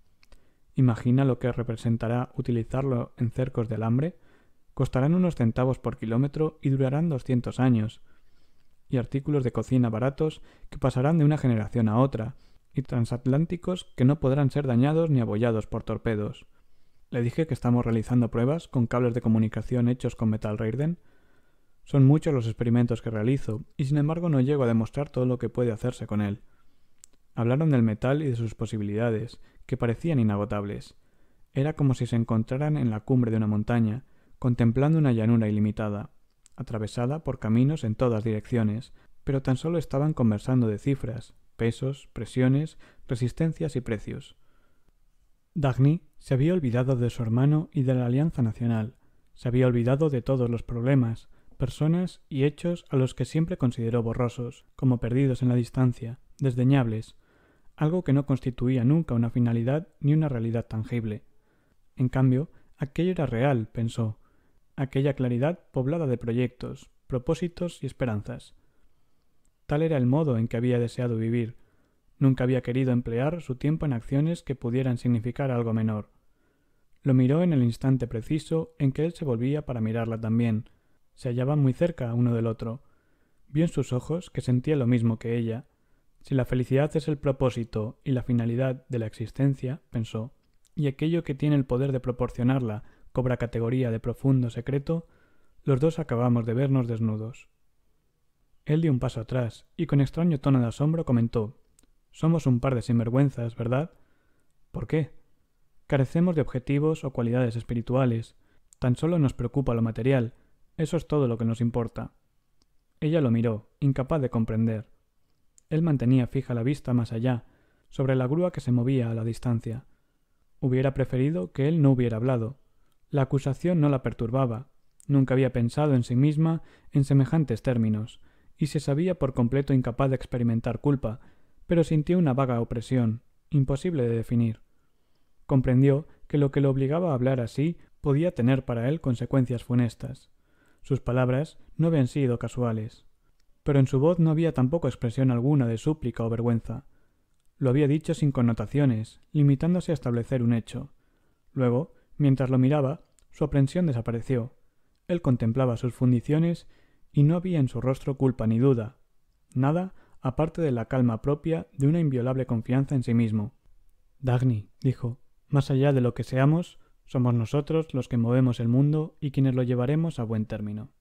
¿Imagina lo que representará utilizarlo en cercos de alambre? Costarán unos centavos por kilómetro y durarán 200 años. Y artículos de cocina baratos que pasarán de una generación a otra, y transatlánticos que no podrán ser dañados ni abollados por torpedos. Le dije que estamos realizando pruebas con cables de comunicación hechos con metal Reirden. Son muchos los experimentos que realizo, y sin embargo no llego a demostrar todo lo que puede hacerse con él. Hablaron del metal y de sus posibilidades, que parecían inagotables. Era como si se encontraran en la cumbre de una montaña, contemplando una llanura ilimitada, atravesada por caminos en todas direcciones, pero tan solo estaban conversando de cifras, pesos, presiones, resistencias y precios. Dagny se había olvidado de su hermano y de la Alianza Nacional, se había olvidado de todos los problemas, personas y hechos a los que siempre consideró borrosos, como perdidos en la distancia, desdeñables, algo que no constituía nunca una finalidad ni una realidad tangible. En cambio, aquello era real, pensó, aquella claridad poblada de proyectos, propósitos y esperanzas. Tal era el modo en que había deseado vivir. Nunca había querido emplear su tiempo en acciones que pudieran significar algo menor. Lo miró en el instante preciso en que él se volvía para mirarla también. Se hallaban muy cerca uno del otro. Vio en sus ojos que sentía lo mismo que ella. Si la felicidad es el propósito y la finalidad de la existencia, pensó, y aquello que tiene el poder de proporcionarla cobra categoría de profundo secreto, los dos acabamos de vernos desnudos. Él dio un paso atrás y con extraño tono de asombro comentó: «Somos un par de sinvergüenzas, ¿verdad?» «¿Por qué?» «Carecemos de objetivos o cualidades espirituales. Tan solo nos preocupa lo material. Eso es todo lo que nos importa». Ella lo miró, incapaz de comprender. Él mantenía fija la vista más allá, sobre la grúa que se movía a la distancia. Hubiera preferido que él no hubiera hablado. La acusación no la perturbaba. Nunca había pensado en sí misma en semejantes términos, y se sabía por completo incapaz de experimentar culpa, pero sintió una vaga opresión, imposible de definir. Comprendió que lo que lo obligaba a hablar así podía tener para él consecuencias funestas. Sus palabras no habían sido casuales, pero en su voz no había tampoco expresión alguna de súplica o vergüenza. Lo había dicho sin connotaciones, limitándose a establecer un hecho. Luego, mientras lo miraba, su aprensión desapareció. Él contemplaba sus fundiciones y no había en su rostro culpa ni duda, nada aparte de la calma propia de una inviolable confianza en sí mismo. «Dagny», dijo, «más allá de lo que seamos, somos nosotros los que movemos el mundo y quienes lo llevaremos a buen término».